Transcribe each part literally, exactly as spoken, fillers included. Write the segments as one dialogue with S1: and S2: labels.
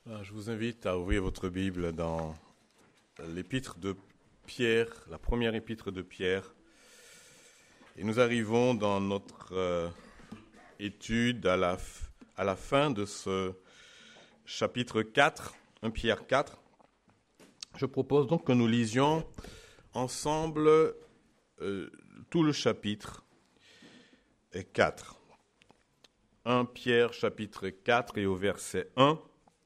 S1: Je vous invite à ouvrir votre Bible dans l'épître de Pierre, la première épître de Pierre. Et nous arrivons dans notre euh, étude à la, à la fin de ce chapitre quatre, premier Pierre quatre. Je propose donc que nous lisions ensemble euh, tout le chapitre quatre. premier Pierre chapitre quatre et au verset un.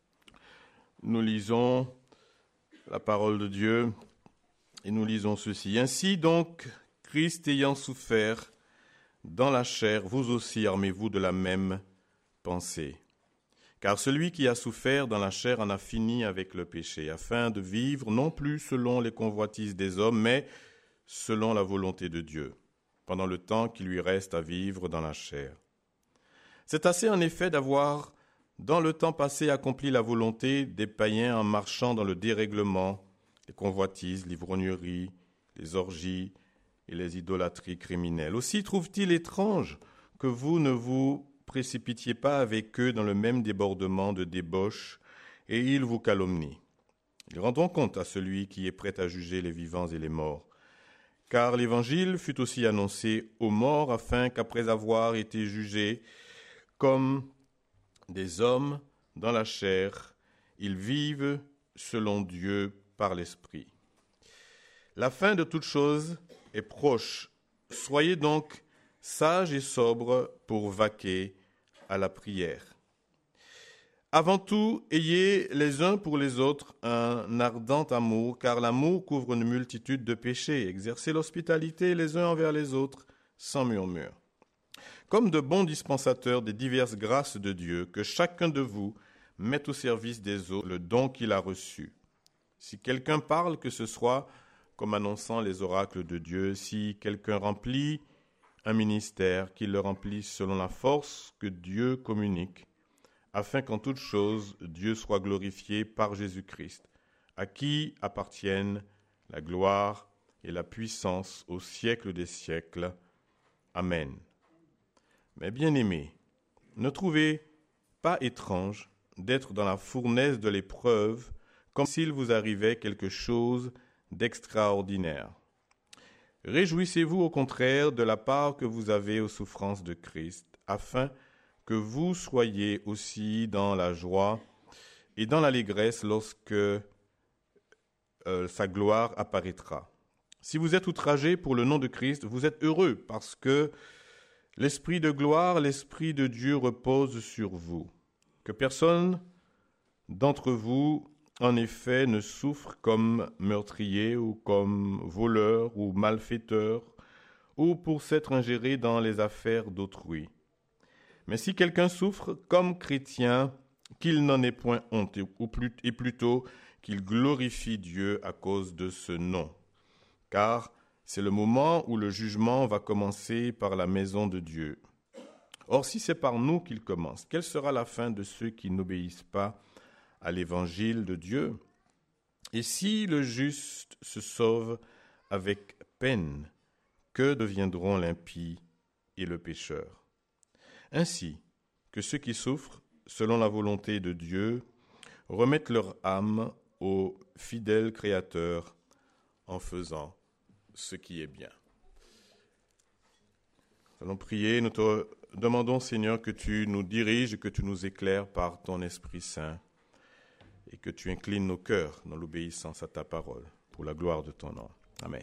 S1: Nous lisons la parole de Dieu et nous lisons ceci. Ainsi donc, Christ ayant souffert dans la chair, vous aussi armez-vous de la même pensée. Car celui qui a souffert dans la chair en a fini avec le péché, afin de vivre non plus selon les convoitises des hommes, mais selon la volonté de Dieu, pendant le temps qui lui reste à vivre dans la chair. C'est assez en effet d'avoir dans le temps passé accompli la volonté des païens en marchant dans le dérèglement, les convoitises, l'ivrognerie, les orgies et les idolâtries criminelles. Aussi trouve-t-il étrange que vous ne vous précipitiez pas avec eux dans le même débordement de débauche, et ils vous calomnient. Ils rendront compte à celui qui est prêt à juger les vivants et les morts. Car l'Évangile fut aussi annoncé aux morts, afin qu'après avoir été jugés comme des hommes dans la chair, ils vivent selon Dieu par l'Esprit. La fin de toute chose est proche. Soyez donc sages et sobres pour vaquer à la prière. Avant tout, ayez les uns pour les autres un ardent amour, car l'amour couvre une multitude de péchés. Exercez l'hospitalité les uns envers les autres sans murmure. Comme de bons dispensateurs des diverses grâces de Dieu, que chacun de vous mette au service des autres le don qu'il a reçu. Si quelqu'un parle, que ce soit comme annonçant les oracles de Dieu. Si quelqu'un remplit un ministère, qu'il le remplisse selon la force que Dieu communique, afin qu'en toute chose, Dieu soit glorifié par Jésus-Christ, à qui appartiennent la gloire et la puissance au siècle des siècles. Amen. Mais bien-aimés, ne trouvez pas étrange d'être dans la fournaise de l'épreuve, comme s'il vous arrivait quelque chose d'extraordinaire. Réjouissez-vous au contraire de la part que vous avez aux souffrances de Christ, afin que vous soyez aussi dans la joie et dans l'allégresse lorsque euh, sa gloire apparaîtra. Si vous êtes outragés pour le nom de Christ, vous êtes heureux, parce que l'Esprit de gloire, l'Esprit de Dieu repose sur vous. Que personne d'entre vous, en effet, ne souffre comme meurtrier ou comme voleur ou malfaiteur ou pour s'être ingéré dans les affaires d'autrui. Mais si quelqu'un souffre comme chrétien, qu'il n'en ait point honte, ou plus, et plutôt qu'il glorifie Dieu à cause de ce nom. Car c'est le moment où le jugement va commencer par la maison de Dieu. Or, si c'est par nous qu'il commence, quelle sera la fin de ceux qui n'obéissent pas à l'évangile de Dieu? Et si le juste se sauve avec peine, que deviendront l'impie et le pécheur? Ainsi que ceux qui souffrent selon la volonté de Dieu remettent leur âme au fidèle Créateur en faisant ce qui est bien. Nous allons prier, nous te demandons, Seigneur, que tu nous diriges, que tu nous éclaires par ton Esprit Saint et que tu inclines nos cœurs dans l'obéissance à ta parole, pour la gloire de ton nom. Amen.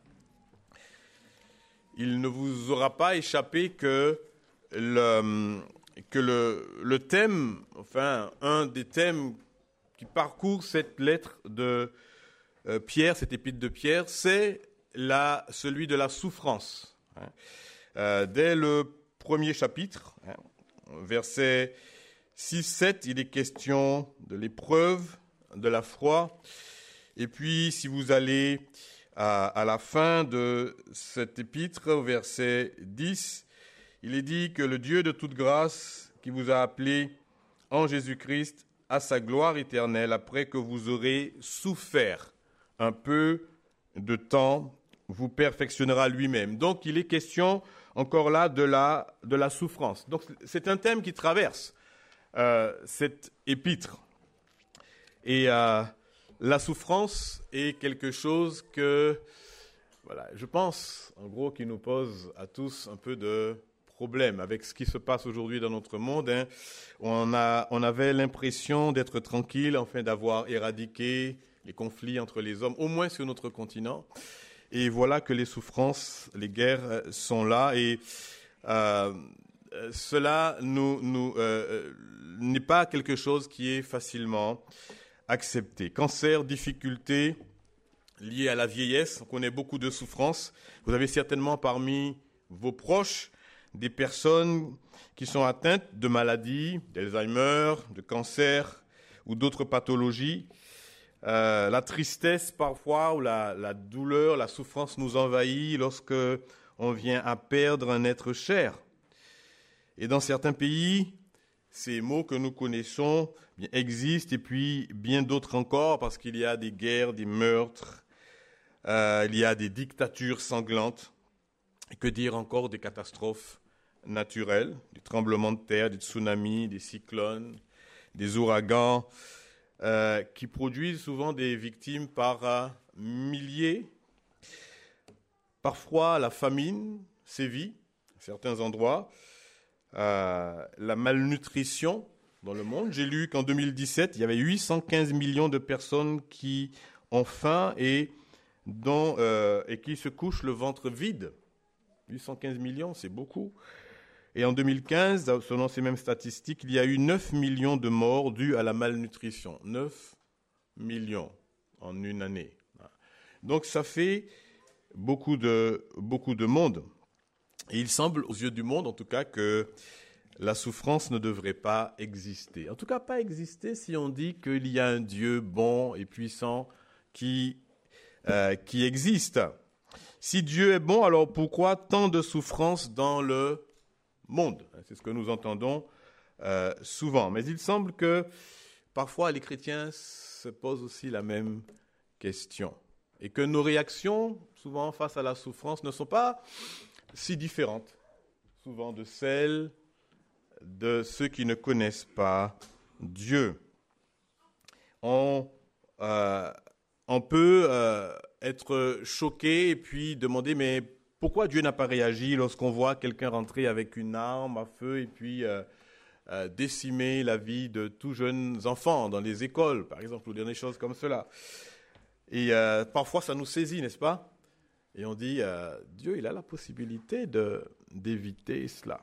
S1: Il ne vous aura pas échappé que le, que le, le thème, enfin, un des thèmes qui parcourt cette lettre de euh, Pierre, cette épître de Pierre, c'est la, celui de la souffrance. Hein. Euh, dès le premier chapitre, hein, verset six sept, il est question de l'épreuve, de la foi. Et puis, si vous allez à, à la fin de cet épître, au verset dix, il est dit que le Dieu de toute grâce qui vous a appelé en Jésus-Christ à sa gloire éternelle, après que vous aurez souffert un peu de temps, vous perfectionnera lui-même. Donc, il est question encore là de la, de la souffrance. Donc, c'est un thème qui traverse euh, cette épître. Et euh, la souffrance est quelque chose que, voilà, je pense, en gros, qui nous pose à tous un peu de problème avec ce qui se passe aujourd'hui dans notre monde. Hein. On a, on avait l'impression d'être tranquille, enfin d'avoir éradiqué les conflits entre les hommes, au moins sur notre continent. Et voilà que les souffrances, les guerres sont là. Et euh, cela nous, nous, euh, n'est pas quelque chose qui est facilement accepté. Cancer, difficultés liées à la vieillesse. On connaît beaucoup de souffrances. Vous avez certainement parmi vos proches des personnes qui sont atteintes de maladies, d'Alzheimer, de cancer ou d'autres pathologies. Euh, la tristesse parfois ou la, la douleur, la souffrance nous envahit lorsque on vient à perdre un être cher. Et dans certains pays, ces mots que nous connaissons bien, existent et puis bien d'autres encore parce qu'il y a des guerres, des meurtres, euh, il y a des dictatures sanglantes. Et que dire encore des catastrophes naturelles, des tremblements de terre, des tsunamis, des cyclones, des ouragans, Euh, qui produisent souvent des victimes par euh, milliers. Parfois, la famine sévit à certains endroits. Euh, la malnutrition dans le monde. J'ai lu qu'en deux mille dix-sept, il y avait huit cent quinze millions de personnes qui ont faim et, dont, euh, et qui se couchent le ventre vide. huit cent quinze millions, c'est beaucoup. Et en deux mille quinze, selon ces mêmes statistiques, il y a eu neuf millions de morts dus à la malnutrition. neuf millions en une année. Donc ça fait beaucoup de, beaucoup de monde. Et il semble, aux yeux du monde en tout cas, que la souffrance ne devrait pas exister. En tout cas, pas exister si on dit qu'il y a un Dieu bon et puissant qui, euh, qui existe. Si Dieu est bon, alors pourquoi tant de souffrance dans le monde? C'est ce que nous entendons euh, souvent. Mais il semble que parfois les chrétiens se posent aussi la même question et que nos réactions, souvent face à la souffrance, ne sont pas si différentes, souvent de celles de ceux qui ne connaissent pas Dieu. On, euh, on peut euh, être choqué et puis demander, mais pourquoi Dieu n'a pas réagi lorsqu'on voit quelqu'un rentrer avec une arme à feu et puis euh, euh, décimer la vie de tous jeunes enfants dans les écoles, par exemple, ou des choses comme cela. Et euh, parfois, ça nous saisit, n'est-ce pas? Et on dit, euh, Dieu, il a la possibilité de, d'éviter cela.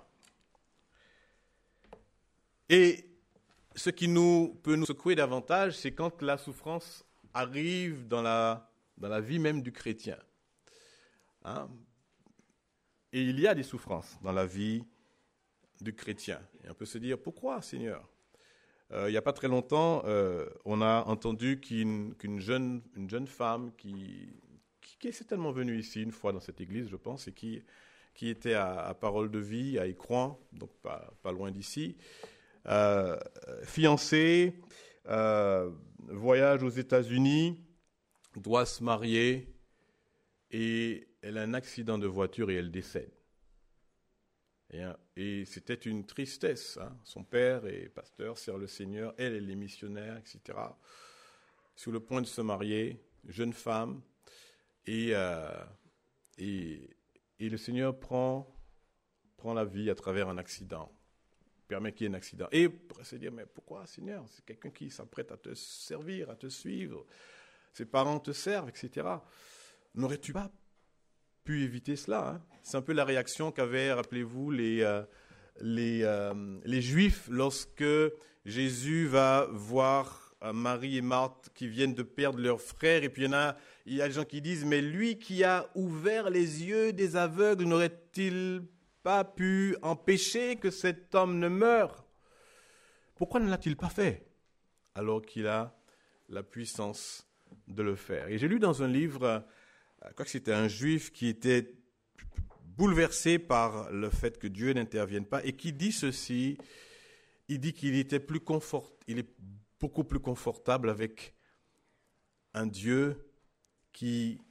S1: Et ce qui nous, peut nous secouer davantage, c'est quand la souffrance arrive dans la, dans la vie même du chrétien. Hein? Et il y a des souffrances dans la vie du chrétien. Et on peut se dire, pourquoi, Seigneur? euh, Il n'y a pas très longtemps, euh, on a entendu qu'une, qu'une jeune, une jeune femme qui, qui, qui est certainement venue ici une fois dans cette église, je pense, et qui, qui était à, à Parole de Vie, à Écrouan, donc pas, pas loin d'ici, euh, fiancée, euh, voyage aux États-Unis, doit se marier, et elle a un accident de voiture et elle décède. Et, et c'était une tristesse. Hein. Son père est pasteur, sert le Seigneur, elle, elle est missionnaire, et cetera. Sur le point de se marier, jeune femme, et, euh, et, et le Seigneur prend, prend la vie à travers un accident, permet qu'il y ait un accident. Et on pourrait se dire, mais pourquoi, Seigneur? C'est quelqu'un qui s'apprête à te servir, à te suivre, ses parents te servent, et cetera. N'aurais-tu pas pu éviter cela? Hein? C'est un peu la réaction qu'avaient, rappelez-vous, les, euh, les, euh, les Juifs lorsque Jésus va voir euh, Marie et Marthe qui viennent de perdre leur frère. Et puis il y en a, il y a des gens qui disent, mais lui qui a ouvert les yeux des aveugles, n'aurait-il pas pu empêcher que cet homme ne meure? Pourquoi ne l'a-t-il pas fait alors qu'il a la puissance de le faire? Et j'ai lu dans un livre, je crois que c'était un juif qui était bouleversé par le fait que Dieu n'intervienne pas et qui dit ceci, il dit qu'il était plus confort, il est beaucoup plus confortable avec un Dieu qui,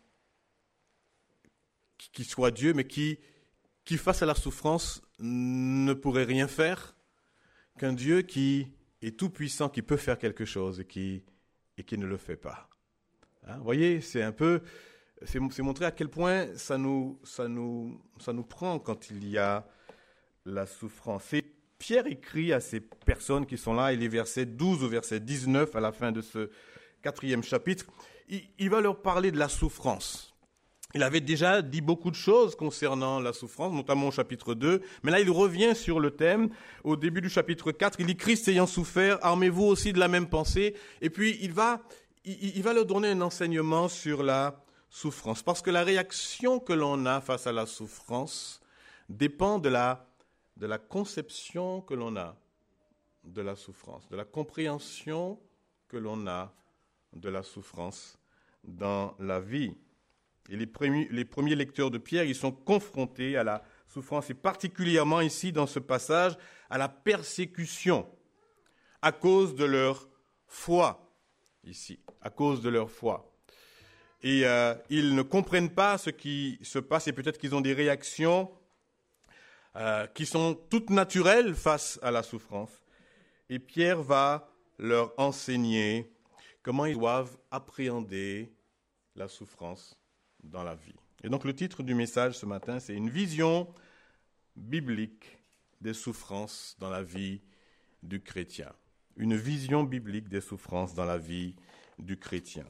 S1: qui soit Dieu, mais qui, qui face à la souffrance ne pourrait rien faire, qu'un Dieu qui est tout puissant, qui peut faire quelque chose et qui et qui ne le fait pas. Hein, vous voyez, c'est un peu, c'est, c'est montrer à quel point ça nous, ça, nous, ça nous prend quand il y a la souffrance. Et Pierre écrit à ces personnes qui sont là, et les versets douze au verset dix-neuf, à la fin de ce quatrième chapitre, il, il va leur parler de la souffrance. Il avait déjà dit beaucoup de choses concernant la souffrance, notamment au chapitre deux, mais là il revient sur le thème. Au début du chapitre quatre, il dit « Christ ayant souffert, armez-vous aussi de la même pensée ». Et puis il va, il, il va leur donner un enseignement sur la souffrance, parce que la réaction que l'on a face à la souffrance dépend de la, de la conception que l'on a de la souffrance, de la compréhension que l'on a de la souffrance dans la vie. Et les premiers, les premiers lecteurs de Pierre, ils sont confrontés à la souffrance, et particulièrement ici, dans ce passage, à la persécution, à cause de leur foi, ici, à cause de leur foi. Et euh, ils ne comprennent pas ce qui se passe, et peut-être qu'ils ont des réactions euh, qui sont toutes naturelles face à la souffrance. Et Pierre va leur enseigner comment ils doivent appréhender la souffrance dans la vie. Et donc le titre du message ce matin, c'est « Une vision biblique des souffrances dans la vie du chrétien ». Une vision biblique des souffrances dans la vie du chrétien.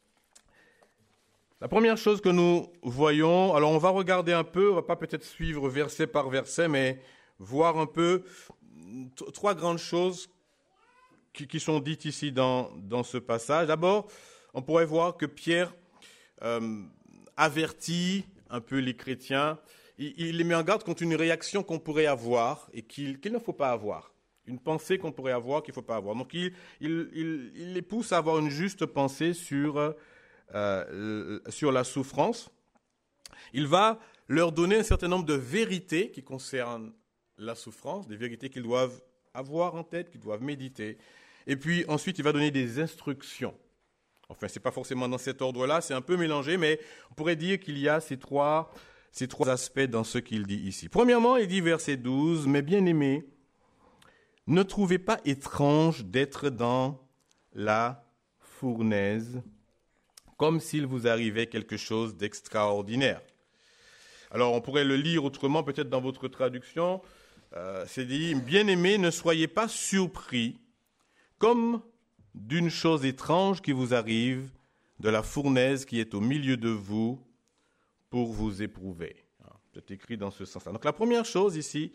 S1: La première chose que nous voyons, alors on va regarder un peu, on ne va pas peut-être suivre verset par verset, mais voir un peu t- trois grandes choses qui, qui sont dites ici dans, dans ce passage. D'abord, on pourrait voir que Pierre euh, avertit un peu les chrétiens, il, il les met en garde contre une réaction qu'on pourrait avoir et qu'il, qu'il ne faut pas avoir, une pensée qu'on pourrait avoir qu'il ne faut pas avoir. Donc il, il, il, il les pousse à avoir une juste pensée sur, euh, sur la souffrance. Il va leur donner un certain nombre de vérités qui concernent la souffrance, des vérités qu'ils doivent avoir en tête, qu'ils doivent méditer. Et puis ensuite, il va donner des instructions. Enfin, ce n'est pas forcément dans cet ordre-là, c'est un peu mélangé, mais on pourrait dire qu'il y a ces trois, ces trois aspects dans ce qu'il dit ici. Premièrement, il dit verset douze, « Mes bien-aimés, ne trouvez pas étrange d'être dans la fournaise, comme s'il vous arrivait quelque chose d'extraordinaire. » Alors, on pourrait le lire autrement, peut-être dans votre traduction. Euh, c'est dit, « Bien-aimés, ne soyez pas surpris, comme d'une chose étrange qui vous arrive, de la fournaise qui est au milieu de vous pour vous éprouver. » C'est écrit dans ce sens-là. Donc la première chose ici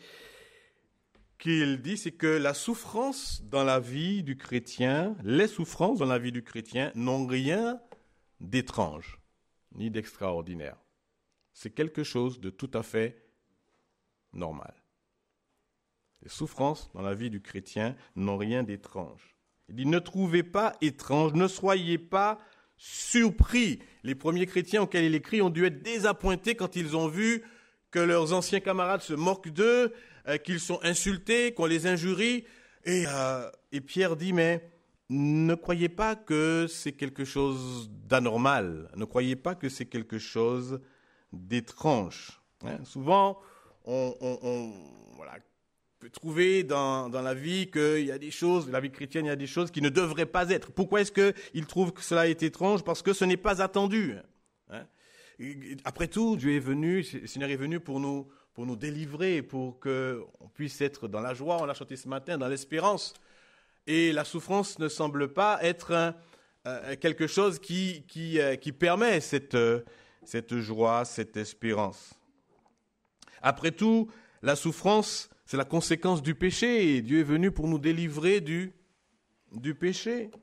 S1: qu'il dit, c'est que la souffrance dans la vie du chrétien, les souffrances dans la vie du chrétien n'ont rien d'étrange, ni d'extraordinaire. C'est quelque chose de tout à fait normal. Les souffrances dans la vie du chrétien n'ont rien d'étrange. Il dit, ne trouvez pas étrange, ne soyez pas surpris. Les premiers chrétiens auxquels il écrit ont dû être désappointés quand ils ont vu que leurs anciens camarades se moquent d'eux, euh, qu'ils sont insultés, qu'on les injurie. Et, euh, et Pierre dit, mais ne croyez pas que c'est quelque chose d'anormal. Ne croyez pas que c'est quelque chose d'étrange. Hein, souvent, on... on, on voilà, peut trouver dans, dans la vie qu'il y a des choses, la vie chrétienne, il y a des choses qui ne devraient pas être. Pourquoi est-ce qu'il trouve que cela est étrange? Parce que ce n'est pas attendu. Hein? Après tout, Dieu est venu, le Seigneur est venu pour nous, pour nous délivrer, pour qu'on puisse être dans la joie, on l'a chanté ce matin, dans l'espérance. Et la souffrance ne semble pas être un, euh, quelque chose qui, qui, euh, qui permet cette, euh, cette joie, cette espérance. Après tout, la souffrance, c'est la conséquence du péché. Et Dieu est venu pour nous délivrer du, du péché.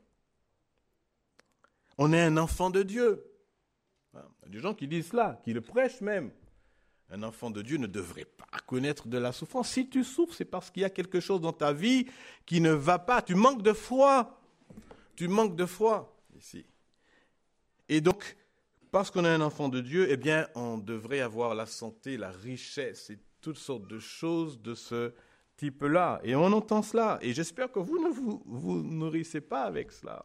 S1: On est un enfant de Dieu. Il y a des gens qui disent cela, qui le prêchent même. Un enfant de Dieu ne devrait pas connaître de la souffrance. Si tu souffres, c'est parce qu'il y a quelque chose dans ta vie qui ne va pas. Tu manques de foi. Tu manques de foi ici. Et donc, parce qu'on est un enfant de Dieu, eh bien, on devrait avoir la santé, la richesse et toutes sortes de choses de ce type-là. Et on entend cela. Et j'espère que vous ne vous, vous nourrissez pas avec cela.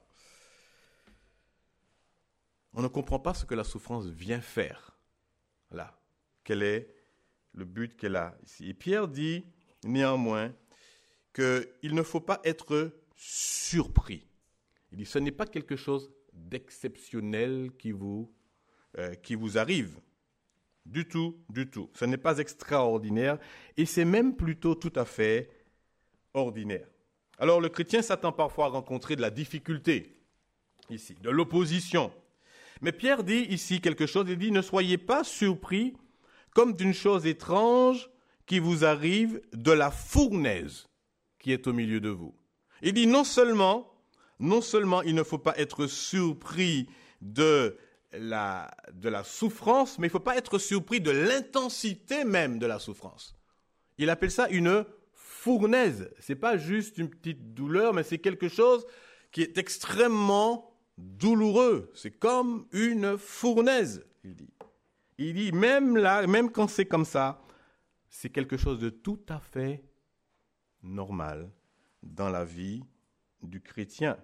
S1: On ne comprend pas ce que la souffrance vient faire là. Quel est le but qu'elle a ici. Et Pierre dit néanmoins qu'il ne faut pas être surpris. Il dit, ce n'est pas quelque chose d'exceptionnel qui vous, euh, qui vous arrive. Du tout, du tout. Ce n'est pas extraordinaire et c'est même plutôt tout à fait ordinaire. Alors le chrétien s'attend parfois à rencontrer de la difficulté ici, de l'opposition. Mais Pierre dit ici quelque chose, il dit, ne soyez pas surpris comme d'une chose étrange qui vous arrive de la fournaise qui est au milieu de vous. Il dit non seulement, non seulement il ne faut pas être surpris de la, de la souffrance, mais il ne faut pas être surpris de l'intensité même de la souffrance. Il appelle ça une fournaise. Ce n'est pas juste une petite douleur, mais c'est quelque chose qui est extrêmement douloureux. C'est comme une fournaise, il dit. Il dit, même là, même quand c'est comme ça, c'est quelque chose de tout à fait normal dans la vie du chrétien.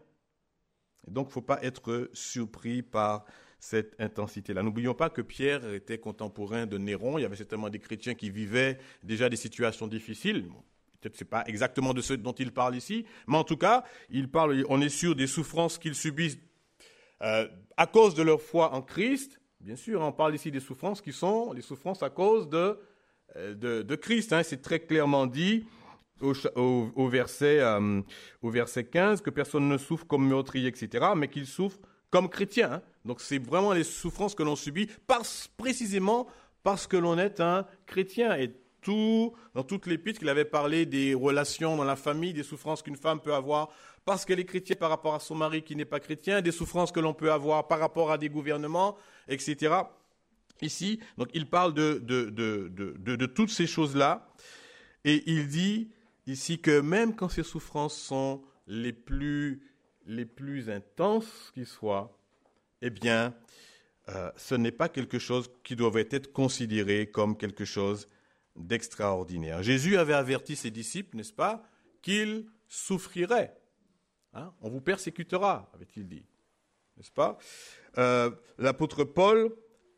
S1: Et donc, il ne faut pas être surpris par cette intensité-là. N'oublions pas que Pierre était contemporain de Néron. Il y avait certainement des chrétiens qui vivaient déjà des situations difficiles. Bon, peut-être que ce n'est pas exactement de ce dont il parle ici, mais en tout cas, il parle, on est sûr des souffrances qu'ils subissent euh, à cause de leur foi en Christ. Bien sûr, on parle ici des souffrances qui sont les souffrances à cause de, de, de Christ. Hein. C'est très clairement dit au, au, au, verset, euh, au verset quinze que personne ne souffre comme meurtrier, et cetera, mais qu'il souffre comme chrétien. Hein. Donc c'est vraiment les souffrances que l'on subit parce, précisément parce que l'on est un chrétien. Et tout, dans toute l'épître, il avait parlé des relations dans la famille, des souffrances qu'une femme peut avoir parce qu'elle est chrétienne par rapport à son mari qui n'est pas chrétien, des souffrances que l'on peut avoir par rapport à des gouvernements, et cetera. Ici, donc il parle de, de, de, de, de, de toutes ces choses-là et il dit ici que même quand ces souffrances sont les plus, les plus intenses qui soient, eh bien, euh, ce n'est pas quelque chose qui devrait être considéré comme quelque chose d'extraordinaire. Jésus avait averti ses disciples, n'est-ce pas, qu'ils souffriraient. Hein? On vous persécutera, avait-il dit, n'est-ce pas? euh, L'apôtre Paul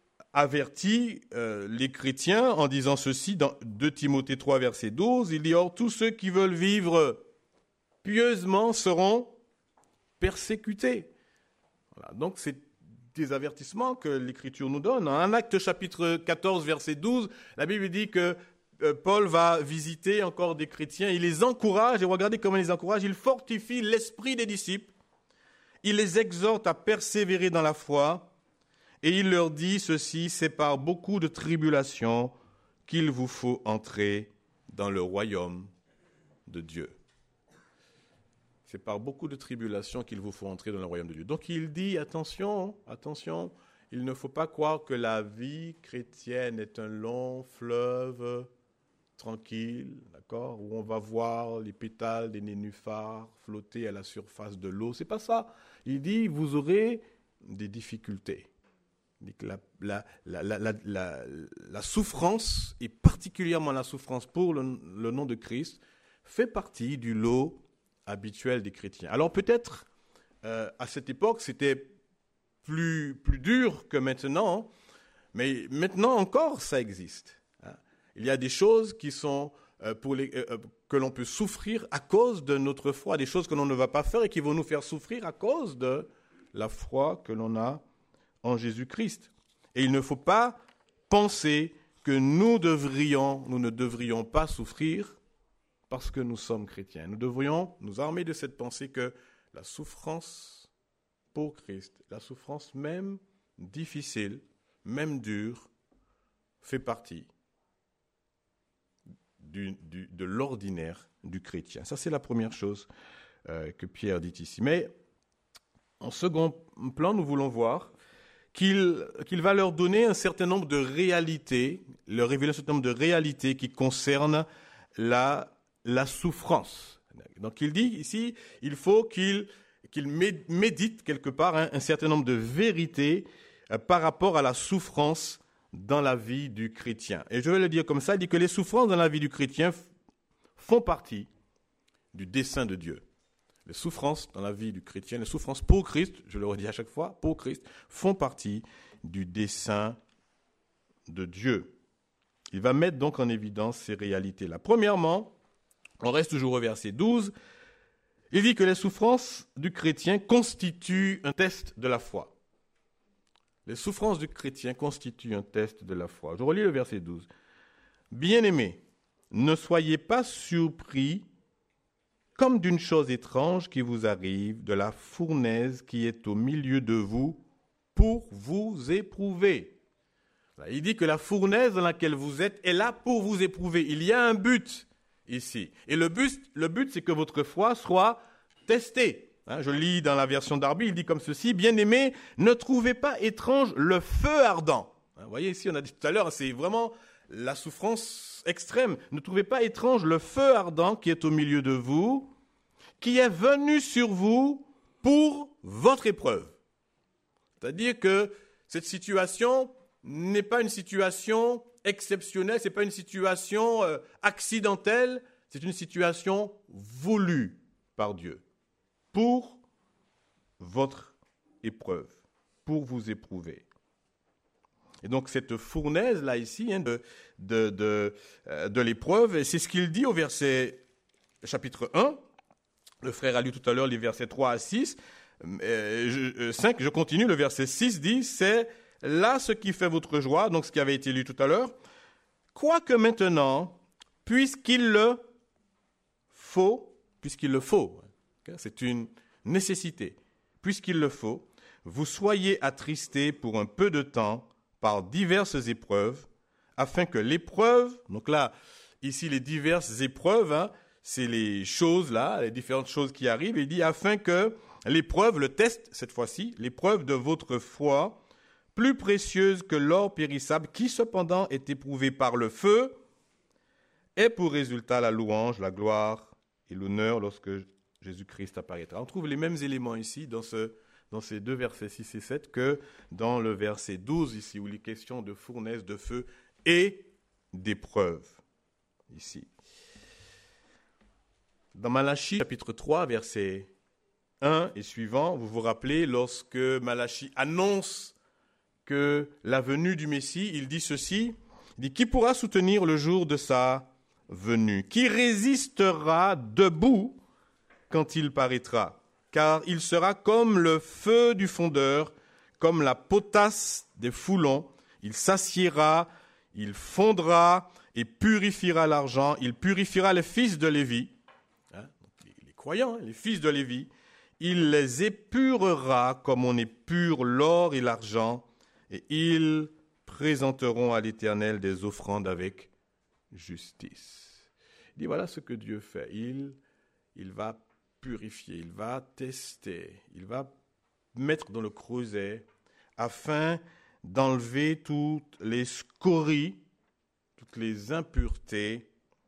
S1: avertit euh, les chrétiens en disant ceci dans deux Timothée trois, verset douze, il dit « Or, tous ceux qui veulent vivre pieusement seront persécutés. » Voilà, donc, c'est des avertissements que l'Écriture nous donne. En Actes chapitre quatorze, verset douze, la Bible dit que euh, Paul va visiter encore des chrétiens, il les encourage, et regardez comment il les encourage, il fortifie l'esprit des disciples, il les exhorte à persévérer dans la foi, et il leur dit ceci, c'est par beaucoup de tribulations qu'il vous faut entrer dans le royaume de Dieu. C'est par beaucoup de tribulations qu'il vous faut entrer dans le royaume de Dieu. Donc il dit, attention, attention, il ne faut pas croire que la vie chrétienne est un long fleuve tranquille, d'accord, où on va voir les pétales des nénuphars flotter à la surface de l'eau. C'est pas ça. Il dit, vous aurez des difficultés. La, la, la, la, la, la, la souffrance, et particulièrement la souffrance pour le, le nom de Christ, fait partie du lot habituel des chrétiens. Alors peut-être, euh, à cette époque, c'était plus, plus dur que maintenant, mais maintenant encore, ça existe. Hein. Il y a des choses qui sont, euh, pour les, euh, que l'on peut souffrir à cause de notre foi, des choses que l'on ne va pas faire et qui vont nous faire souffrir à cause de la foi que l'on a en Jésus-Christ. Et il ne faut pas penser que nous devrions, nous ne devrions pas souffrir parce que nous sommes chrétiens. Nous devrions nous armer de cette pensée que la souffrance pour Christ, la souffrance même difficile, même dure, fait partie du, du, de l'ordinaire du chrétien. Ça, c'est la première chose euh, que Pierre dit ici. Mais en second plan, nous voulons voir qu'il, qu'il va leur donner un certain nombre de réalités, leur révéler un certain nombre de réalités qui concernent la, la souffrance. Donc il dit ici, il faut qu'il, qu'il médite quelque part hein, un certain nombre de vérités euh, par rapport à la souffrance dans la vie du chrétien. Et je vais le dire comme ça, il dit que les souffrances dans la vie du chrétien f- font partie du dessein de Dieu. Les souffrances dans la vie du chrétien, les souffrances pour Christ, je le redis à chaque fois, pour Christ, font partie du dessein de Dieu. Il va mettre donc en évidence ces réalités-là. Premièrement, on reste toujours au verset douze, Il dit que les souffrances du chrétien constituent un test de la foi. Les souffrances du chrétien constituent un test de la foi. Je relis le verset douze. Bien-aimés, ne soyez pas surpris comme d'une chose étrange qui vous arrive de la fournaise qui est au milieu de vous pour vous éprouver. Il dit que la fournaise dans laquelle vous êtes est là pour vous éprouver. Il y a un but ici. Et le but, le but c'est que votre foi soit testée. Hein, je lis dans la version Darby, il dit comme ceci, « Bien-aimés, ne trouvez pas étrange le feu ardent. » Vous voyez ici, on a dit tout à l'heure, c'est vraiment la souffrance extrême. « Ne trouvez pas étrange le feu ardent qui est au milieu de vous, qui est venu sur vous pour votre épreuve. » C'est-à-dire que cette situation n'est pas une situation exceptionnelle, ce n'est pas une situation euh, accidentelle, c'est une situation voulue par Dieu. Pour votre épreuve, pour vous éprouver. Et donc cette fournaise là ici hein, de, de, de, euh, de l'épreuve, c'est ce qu'il dit au verset chapitre un. Le frère a lu tout à l'heure les versets trois à six. Euh, je, euh, cinq, je continue, le verset six dit, c'est là ce qui fait votre joie, donc ce qui avait été lu tout à l'heure. Quoique maintenant, puisqu'il le faut, puisqu'il le faut, c'est une nécessité. Puisqu'il le faut, vous soyez attristés pour un peu de temps par diverses épreuves, afin que l'épreuve, donc là, ici les diverses épreuves, hein, c'est les choses là, les différentes choses qui arrivent, il dit afin que l'épreuve, le test cette fois-ci, l'épreuve de votre foi, plus précieuse que l'or périssable, qui cependant est éprouvé par le feu, ait pour résultat la louange, la gloire et l'honneur lorsque Jésus-Christ apparaîtra. On trouve les mêmes éléments ici dans, ce, dans ces deux versets six et sept que dans le verset douze ici, où il est question de fournaise, de feu et d'épreuve ici. Dans Malachie, chapitre trois, verset un et suivant, vous vous rappelez, lorsque Malachie annonce que la venue du Messie, il dit ceci, il dit « Qui pourra soutenir le jour de sa venue? Qui résistera debout quand il paraîtra? Car il sera comme le feu du fondeur, comme la potasse des foulons. Il s'assiera, il fondra et purifiera l'argent. Il purifiera les fils de Lévi. Hein, les, les croyants, hein, les fils de Lévi. Il les épurera comme on épure l'or et l'argent. Et ils présenteront à l'Éternel des offrandes avec justice. » Il dit, voilà ce que Dieu fait. Il, il va purifier, il va tester, il va mettre dans le creuset afin d'enlever toutes les scories, toutes les impuretés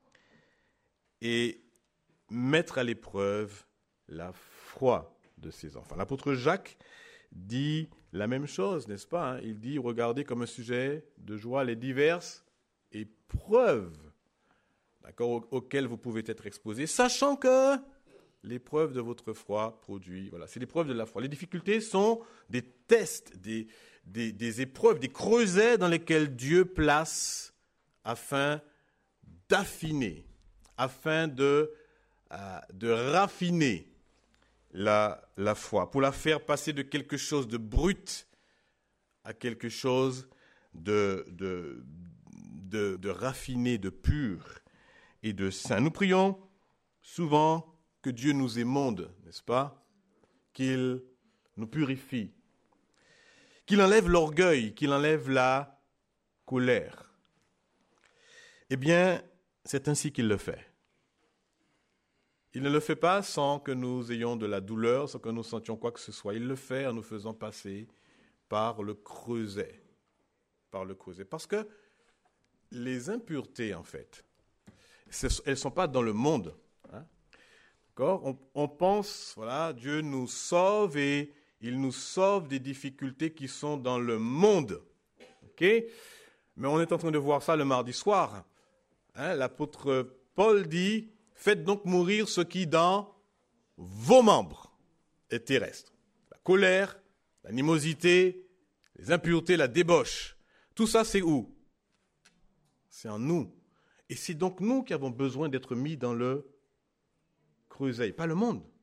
S1: et mettre à l'épreuve la foi de ses enfants. L'apôtre Jacques dit la même chose, n'est-ce pas? Il dit, regardez comme un sujet de joie les diverses épreuves, d'accord, auxquelles vous pouvez être exposés, sachant que l'épreuve de votre foi produit, voilà, c'est l'épreuve de la foi. Les difficultés sont des tests, des, des, des épreuves, des creusets dans lesquels Dieu place afin d'affiner, afin de, euh, de raffiner La, la foi, pour la faire passer de quelque chose de brut à quelque chose de, de, de, de raffiné, de pur et de saint. Nous prions souvent que Dieu nous émonde, n'est-ce pas? Qu'il nous purifie, qu'il enlève l'orgueil, qu'il enlève la colère. Eh bien, c'est ainsi qu'il le fait. Il ne le fait pas sans que nous ayons de la douleur, sans que nous sentions quoi que ce soit. Il le fait en nous faisant passer par le creuset. Par le creuset. Parce que les impuretés, en fait, elles ne sont pas dans le monde. Hein? D'accord? On, on pense, voilà, Dieu nous sauve et il nous sauve des difficultés qui sont dans le monde. Okay? Mais on est en train de voir ça le mardi soir. Hein? L'apôtre Paul dit, faites donc mourir ce qui dans vos membres est terrestre. La colère, l'animosité, les impuretés, la débauche. Tout ça, c'est où? C'est en nous. Et c'est donc nous qui avons besoin d'être mis dans le creuset, pas le monde.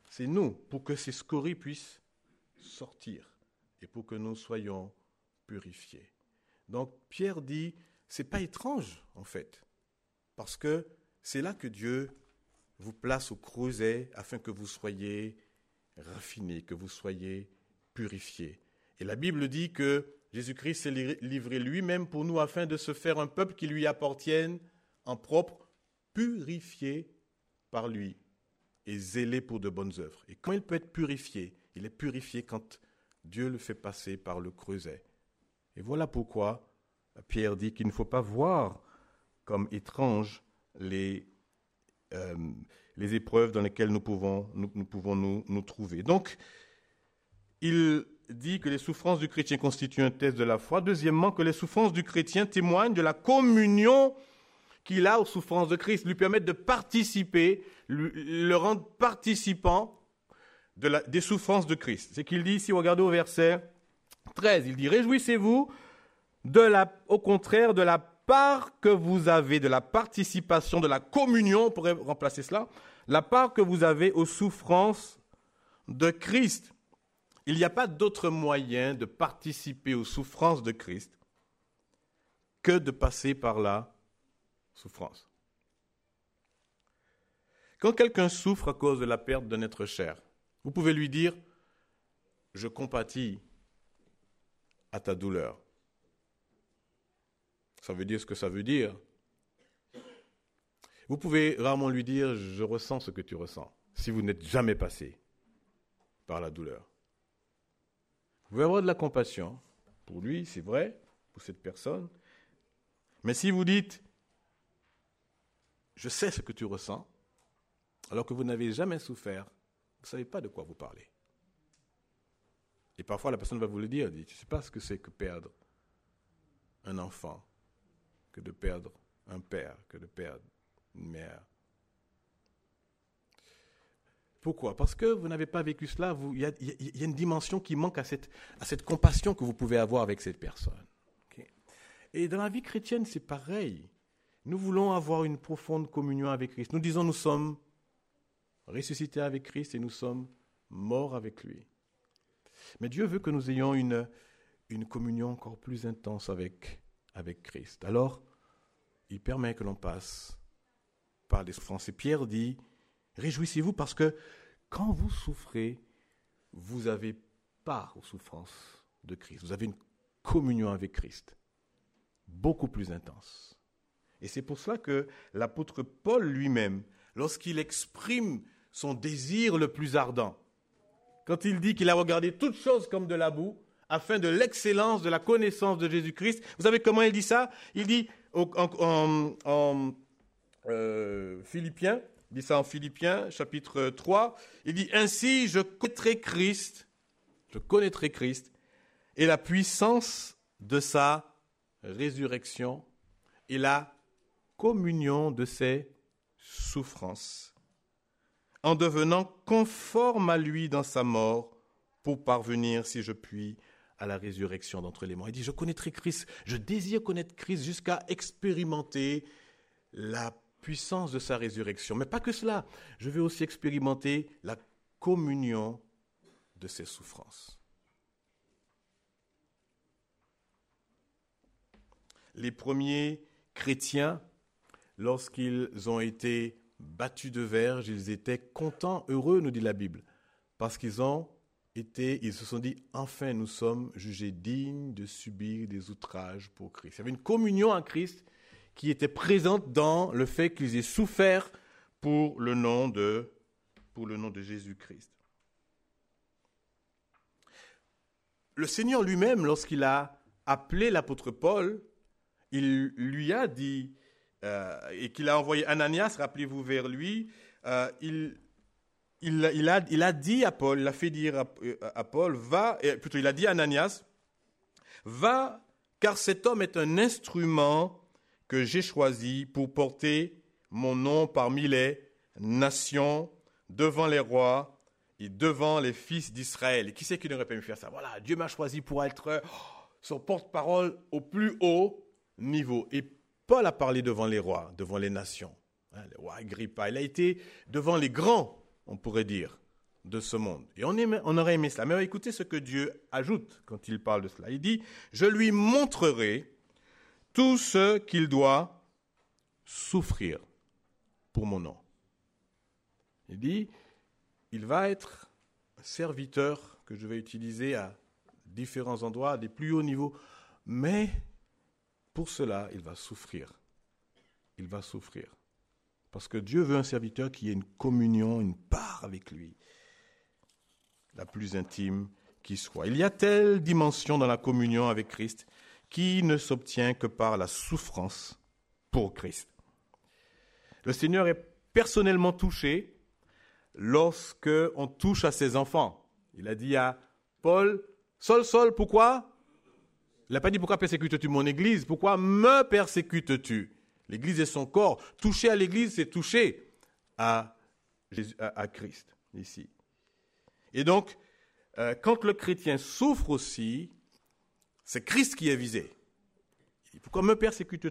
S1: c'est nous, pour que ces scories puissent sortir et pour que nous soyons purifiés. Donc Pierre dit, c'est pas étrange en fait, parce que c'est là que Dieu vous place au creuset afin que vous soyez raffinés, que vous soyez purifiés. Et la Bible dit que Jésus-Christ s'est livré lui-même pour nous afin de se faire un peuple qui lui appartienne en propre, purifié par lui et zélé pour de bonnes œuvres. Et comment il peut être purifié? Il est purifié quand Dieu le fait passer par le creuset. Et voilà pourquoi Pierre dit qu'il ne faut pas voir comme étranges les, euh, les épreuves dans lesquelles nous pouvons nous, nous, pouvons nous, nous trouver. Donc, il dit que les souffrances du chrétien constituent un test de la foi. Deuxièmement, que les souffrances du chrétien témoignent de la communion qu'il a aux souffrances de Christ, lui permettent de participer, lui, le rendre participant de la, des souffrances de Christ. C'est qu'il dit, si vous regardez au verset treize, il dit « Réjouissez-vous, de la, au contraire, de la part que vous avez, de la participation, de la communion, on pourrait remplacer cela, la part que vous avez aux souffrances de Christ. » Il n'y a pas d'autre moyen de participer aux souffrances de Christ que de passer par la souffrance. Quand quelqu'un souffre à cause de la perte d'un être cher, vous pouvez lui dire « Je compatis à ta douleur ». Ça veut dire ce que ça veut dire. Vous pouvez rarement lui dire « Je ressens ce que tu ressens » si vous n'êtes jamais passé par la douleur. Vous pouvez avoir de la compassion pour lui, c'est vrai, pour cette personne. Mais si vous dites « Je sais ce que tu ressens », alors que vous n'avez jamais souffert, vous ne savez pas de quoi vous parlez. Et parfois, la personne va vous le dire, dit, tu ne sais pas ce que c'est que perdre un enfant, que de perdre un père, que de perdre une mère. Pourquoi? Parce que vous n'avez pas vécu cela, il y, y, y a une dimension qui manque à cette, à cette compassion que vous pouvez avoir avec cette personne. Okay? Et dans la vie chrétienne, c'est pareil. Nous voulons avoir une profonde communion avec Christ. Nous disons nous sommes ressuscités avec Christ et nous sommes morts avec lui. Mais Dieu veut que nous ayons une, une communion encore plus intense avec, avec Christ. Alors, il permet que l'on passe par des souffrances. Et Pierre dit, réjouissez-vous parce que quand vous souffrez, vous avez part aux souffrances de Christ. Vous avez une communion avec Christ, beaucoup plus intense. Et c'est pour cela que l'apôtre Paul lui-même, lorsqu'il exprime son désir le plus ardent, quand il dit qu'il a regardé toutes choses comme de la boue, afin de l'excellence de la connaissance de Jésus-Christ, vous savez comment il dit ça? Il dit en, en, en euh, Philippiens, il dit ça en Philippiens, chapitre trois, il dit « Ainsi, je connaîtrai Christ, je connaîtrai Christ, et la puissance de sa résurrection, et la communion de ses souffrances, en devenant conforme à lui dans sa mort, pour parvenir, si je puis, à la résurrection d'entre les morts. » Il dit « Je connaîtrai Christ, je désire connaître Christ jusqu'à expérimenter la puissance de sa résurrection. Mais pas que cela, je veux aussi expérimenter la communion de ses souffrances. » Les premiers chrétiens, lorsqu'ils ont été battus de verge, ils étaient contents, heureux, nous dit la Bible, parce qu'ils ont été, ils se sont dit, enfin nous sommes jugés dignes de subir des outrages pour Christ. Il y avait une communion à Christ qui était présente dans le fait qu'ils aient souffert pour le nom de, pour le nom de Jésus-Christ. Le Seigneur lui-même, lorsqu'il a appelé l'apôtre Paul, il lui a dit, euh, et qu'il a envoyé Ananias, rappelez-vous, vers lui, euh, il, il, il, a, il a dit à Paul, il a fait dire à, à Paul, va, et plutôt il a dit à Ananias, va, car cet homme est un instrument que j'ai choisi pour porter mon nom parmi les nations, devant les rois et devant les fils d'Israël. Et qui c'est qui n'aurait pas pu faire ça? Voilà, Dieu m'a choisi pour être son porte-parole au plus haut niveau. Et Paul a parlé devant les rois, devant les nations. Hein, le roi Agrippa, il a été devant les grands, on pourrait dire, de ce monde. Et on, aimait, on aurait aimé cela. Mais écoutez ce que Dieu ajoute quand il parle de cela. Il dit, je lui montrerai tout ce qu'il doit souffrir pour mon nom. Il dit, il va être un serviteur que je vais utiliser à différents endroits, à des plus hauts niveaux. Mais pour cela, il va souffrir. Il va souffrir. Parce que Dieu veut un serviteur qui ait une communion, une part avec lui, la plus intime qui soit. Il y a telle dimension dans la communion avec Christ qui ne s'obtient que par la souffrance pour Christ. Le Seigneur est personnellement touché lorsque on touche à ses enfants. Il a dit à Paul, « Saul, Saul, pourquoi ?» Il n'a pas dit « Pourquoi persécutes-tu mon Église ?»« Pourquoi me persécutes-tu » L'Église est son corps. Toucher à l'Église, c'est toucher à, Jésus, à, à Christ, ici. Et donc, euh, quand le chrétien souffre aussi, c'est Christ qui est visé. Pourquoi me persécutes-tu ?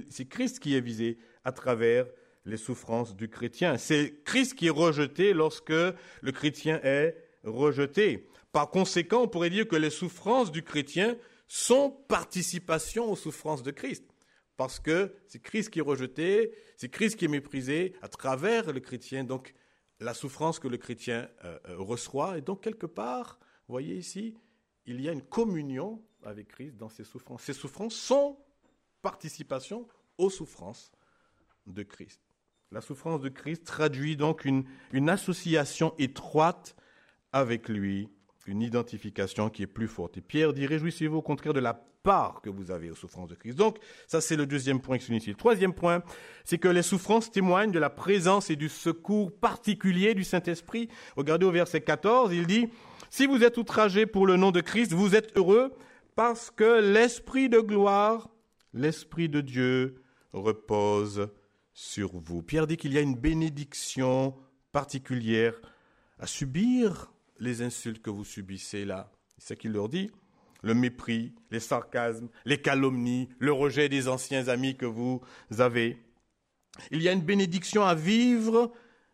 S1: C'est Christ qui est visé à travers les souffrances du chrétien. C'est Christ qui est rejeté lorsque le chrétien est rejeté. Par conséquent, on pourrait dire que les souffrances du chrétien sont participation aux souffrances de Christ. Parce que c'est Christ qui est rejeté, c'est Christ qui est méprisé à travers le chrétien. Donc, la souffrance que le chrétien euh, reçoit. Et donc, quelque part, vous voyez ici, il y a une communion avec Christ dans ces souffrances. Ces souffrances sont participation aux souffrances de Christ. La souffrance de Christ traduit donc une, une association étroite avec lui, une identification qui est plus forte. Et Pierre dit, réjouissez-vous au contraire de la part que vous avez aux souffrances de Christ. Donc, ça c'est le deuxième point qui s'unifie. Le troisième point, c'est que les souffrances témoignent de la présence et du secours particulier du Saint-Esprit. Regardez au verset quatorze, il dit, si vous êtes outragés pour le nom de Christ, vous êtes heureux parce que l'Esprit de gloire, l'Esprit de Dieu repose sur vous. Pierre dit qu'il y a une bénédiction particulière à subir les insultes que vous subissez là. C'est ce qu'il leur dit. Le mépris, les sarcasmes, les calomnies, le rejet des anciens amis que vous avez. Il y a une bénédiction à vivre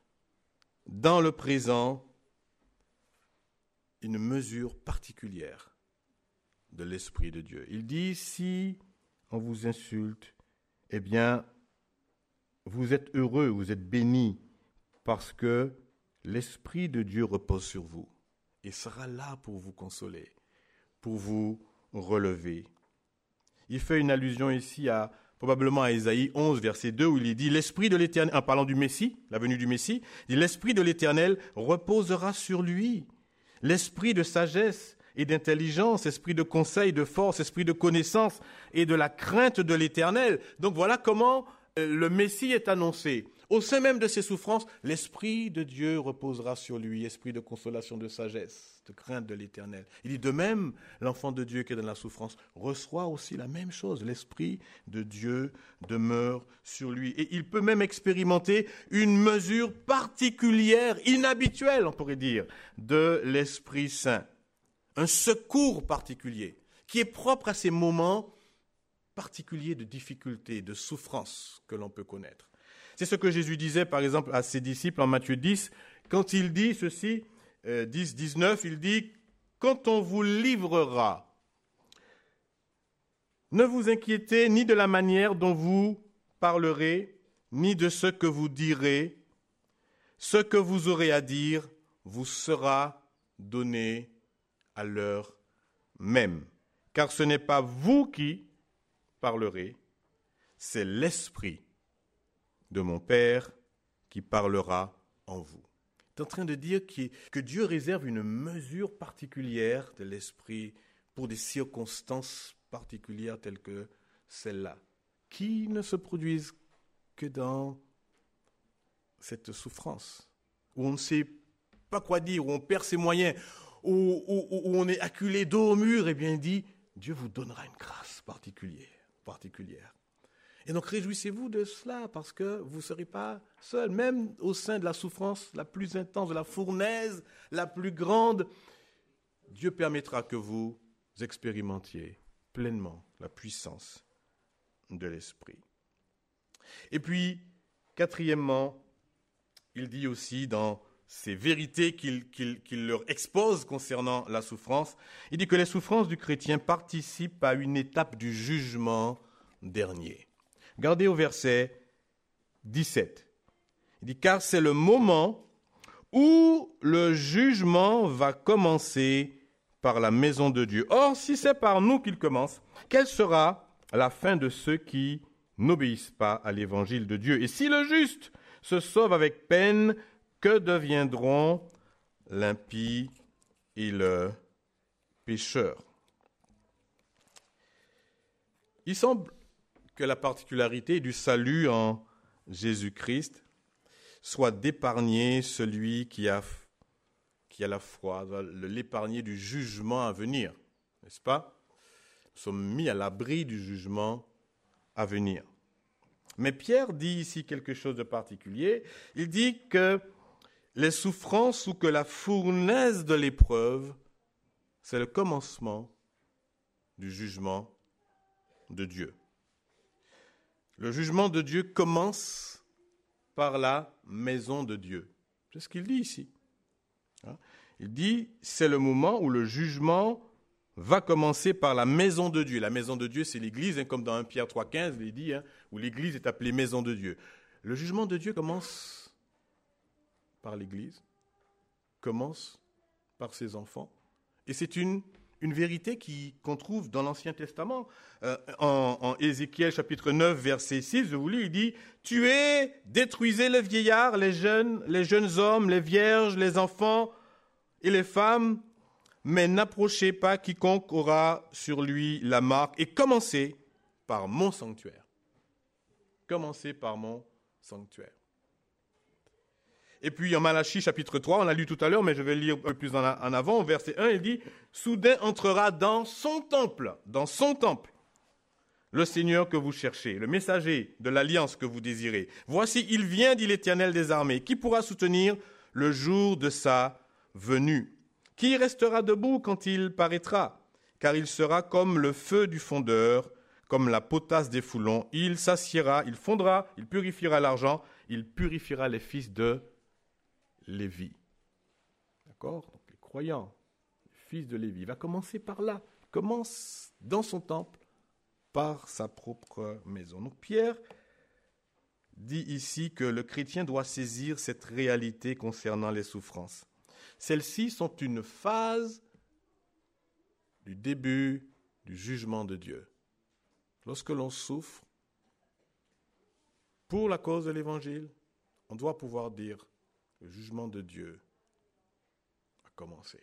S1: dans le présent, une mesure particulière de l'Esprit de Dieu. Il dit, si on vous insulte, eh bien, vous êtes heureux, vous êtes bénis, parce que l'Esprit de Dieu repose sur vous et sera là pour vous consoler, pour vous relever. Il fait une allusion ici à, probablement à Ésaïe onze, verset deux, où il dit, l'Esprit de l'Éternel, en parlant du Messie, la venue du Messie, il dit, l'Esprit de l'Éternel reposera sur lui, l'Esprit de sagesse et d'intelligence, esprit de conseil, de force, esprit de connaissance et de la crainte de l'Éternel. Donc voilà comment le Messie est annoncé. Au sein même de ses souffrances, l'Esprit de Dieu reposera sur lui, esprit de consolation, de sagesse, de crainte de l'Éternel. Il dit de même, l'enfant de Dieu qui est dans la souffrance reçoit aussi la même chose. L'Esprit de Dieu demeure sur lui. Et il peut même expérimenter une mesure particulière, inhabituelle, on pourrait dire, de l'Esprit Saint. Un secours particulier qui est propre à ces moments particuliers de difficulté, de souffrance que l'on peut connaître. C'est ce que Jésus disait, par exemple, à ses disciples en Matthieu dix, quand il dit ceci, euh, dix, dix-neuf, il dit, « Quand on vous livrera, ne vous inquiétez ni de la manière dont vous parlerez, ni de ce que vous direz. Ce que vous aurez à dire vous sera donné à l'heure même. Car ce n'est pas vous qui parlerez, c'est l'Esprit de mon Père qui parlera en vous. » Il est en train de dire que Dieu réserve une mesure particulière de l'Esprit pour des circonstances particulières telles que celle-là, qui ne se produisent que dans cette souffrance, où on ne sait pas quoi dire, où on perd ses moyens, où, où, où on est acculé dos au mur, et bien il dit, Dieu vous donnera une grâce particulière, particulière. Et donc réjouissez-vous de cela, parce que vous ne serez pas seul, même au sein de la souffrance la plus intense, de la fournaise la plus grande, Dieu permettra que vous expérimentiez pleinement la puissance de l'Esprit. Et puis, quatrièmement, il dit aussi dans ces vérités qu'il, qu'il, qu'il leur expose concernant la souffrance. Il dit que les souffrances du chrétien participent à une étape du jugement dernier. Regardez au verset dix-sept. Il dit, car c'est le moment où le jugement va commencer par la maison de Dieu. Or, si c'est par nous qu'il commence, quelle sera la fin de ceux qui n'obéissent pas à l'évangile de Dieu? Et si le juste se sauve avec peine, que deviendront l'impie et le pécheur? Il semble que la particularité du salut en Jésus-Christ soit d'épargner celui qui a, qui a la foi, de l'épargner du jugement à venir, n'est-ce pas? Nous sommes mis à l'abri du jugement à venir. Mais Pierre dit ici quelque chose de particulier. Il dit que les souffrances ou que la fournaise de l'épreuve, c'est le commencement du jugement de Dieu. Le jugement de Dieu commence par la maison de Dieu. C'est ce qu'il dit ici. Il dit, c'est le moment où le jugement va commencer par la maison de Dieu. La maison de Dieu, c'est l'Église, hein, comme dans un Pierre trois quinze, il dit, hein, où l'Église est appelée maison de Dieu. Le jugement de Dieu commence par l'Église, commence par ses enfants. Et c'est une, une vérité qui, qu'on trouve dans l'Ancien Testament. Euh, en, en Ézéchiel chapitre neuf, verset six, je vous lis, il dit « Tuez, détruisez les vieillards, les jeunes, les jeunes hommes, les vierges, les enfants et les femmes, mais n'approchez pas quiconque aura sur lui la marque, et commencez par mon sanctuaire. » Commencez par mon sanctuaire. Et puis en Malachie chapitre trois, on l'a lu tout à l'heure, mais je vais lire un peu plus en avant, au verset un, il dit « Soudain entrera dans son temple, dans son temple, le Seigneur que vous cherchez, le messager de l'alliance que vous désirez. Voici, il vient, dit l'Éternel des armées, qui pourra soutenir le jour de sa venue? Qui restera debout quand il paraîtra? Car il sera comme le feu du fondeur, comme la potasse des foulons. Il s'assiera, il fondra, il purifiera l'argent, il purifiera les fils de Lévi. » D'accord? Donc les croyants, les fils de Lévi. Il va commencer par là. Il commence dans son temple, par sa propre maison. Donc Pierre dit ici que le chrétien doit saisir cette réalité concernant les souffrances. Celles-ci sont une phase du début du jugement de Dieu. Lorsque l'on souffre pour la cause de l'Évangile, on doit pouvoir dire le jugement de Dieu a commencé.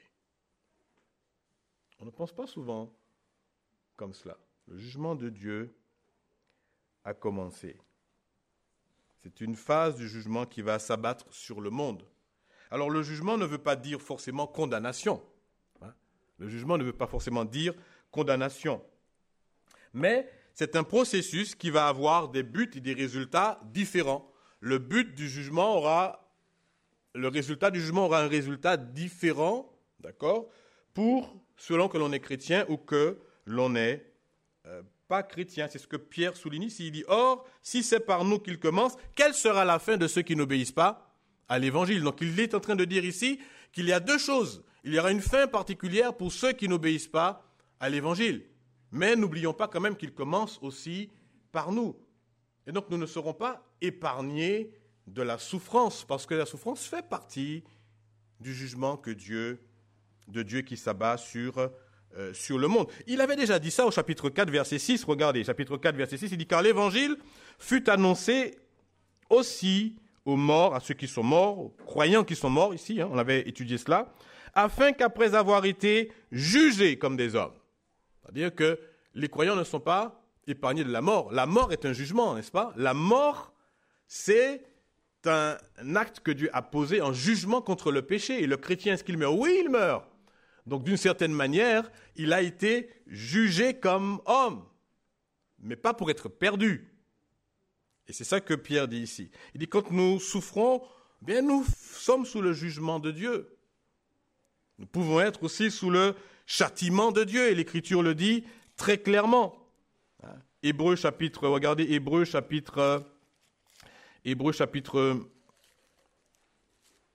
S1: On ne pense pas souvent comme cela. Le jugement de Dieu a commencé. C'est une phase du jugement qui va s'abattre sur le monde. Alors le jugement ne veut pas dire forcément condamnation. Hein? Le jugement ne veut pas forcément dire condamnation. Mais c'est un processus qui va avoir des buts et des résultats différents. Le but du jugement aura, le résultat du jugement aura un résultat différent, d'accord, pour selon que l'on est chrétien ou que l'on n'est euh, pas chrétien. C'est ce que Pierre souligne ici. Il dit, or, si c'est par nous qu'il commence, quelle sera la fin de ceux qui n'obéissent pas à l'évangile? Donc il est en train de dire ici qu'il y a deux choses. Il y aura une fin particulière pour ceux qui n'obéissent pas à l'évangile. Mais n'oublions pas quand même qu'il commence aussi par nous. Et donc nous ne serons pas épargnés de la souffrance, parce que la souffrance fait partie du jugement que Dieu, de Dieu qui s'abat sur, euh, sur le monde. Il avait déjà dit ça au chapitre quatre, verset six. Regardez, chapitre quatre, verset six, il dit « Car l'évangile fut annoncé aussi aux morts, à ceux qui sont morts, aux croyants qui sont morts ici, hein, on avait étudié cela, afin qu'après avoir été jugés comme des hommes. » C'est-à-dire que les croyants ne sont pas épargnés de la mort. La mort est un jugement, n'est-ce pas? La mort, c'est un acte que Dieu a posé en jugement contre le péché. Et le chrétien, est-ce qu'il meurt? Oui, il meurt. Donc, d'une certaine manière, il a été jugé comme homme, mais pas pour être perdu. Et c'est ça que Pierre dit ici. Il dit, quand nous souffrons, bien, nous sommes sous le jugement de Dieu. Nous pouvons être aussi sous le châtiment de Dieu, et l'Écriture le dit très clairement. Hébreux chapitre, regardez Hébreux chapitre, Hébreux chapitre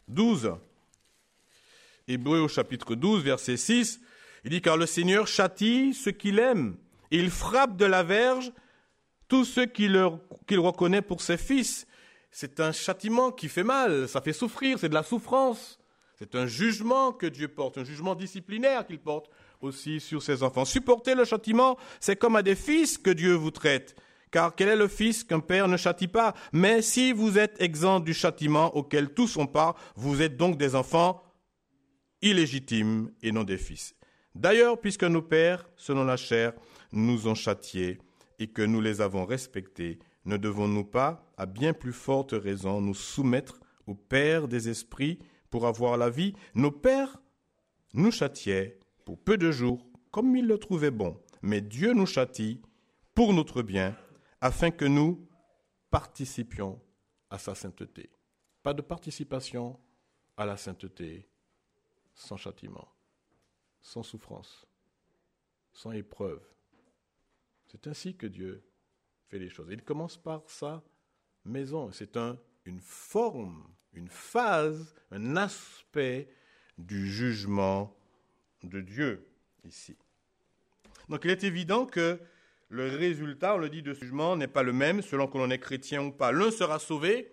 S1: douze. Hébreux au chapitre douze, verset six, il dit « Car le Seigneur châtie ceux qu'il aime, et il frappe de la verge tous ceux qu'il qu'il reconnaît pour ses fils. » C'est un châtiment qui fait mal, ça fait souffrir, c'est de la souffrance. C'est un jugement que Dieu porte, un jugement disciplinaire qu'il porte aussi sur ses enfants. Supporter le châtiment, c'est comme à des fils que Dieu vous traite. Car quel est le fils qu'un père ne châtie pas? Mais si vous êtes exempts du châtiment auquel tous ont part, vous êtes donc des enfants illégitimes et non des fils. D'ailleurs, puisque nos pères, selon la chair, nous ont châtiés et que nous les avons respectés, ne devons-nous pas, à bien plus forte raison, nous soumettre au Père des esprits pour avoir la vie? Nos pères nous châtiaient pour peu de jours, comme ils le trouvaient bon. Mais Dieu nous châtie pour notre bien, afin que nous participions à sa sainteté. Pas de participation à la sainteté sans châtiment, sans souffrance, sans épreuve. C'est ainsi que Dieu fait les choses. Il commence par sa maison. C'est un, une forme, une phase, un aspect du jugement de Dieu ici. Donc il est évident que le résultat, on le dit, de ce jugement n'est pas le même selon que l'on est chrétien ou pas. L'un sera sauvé,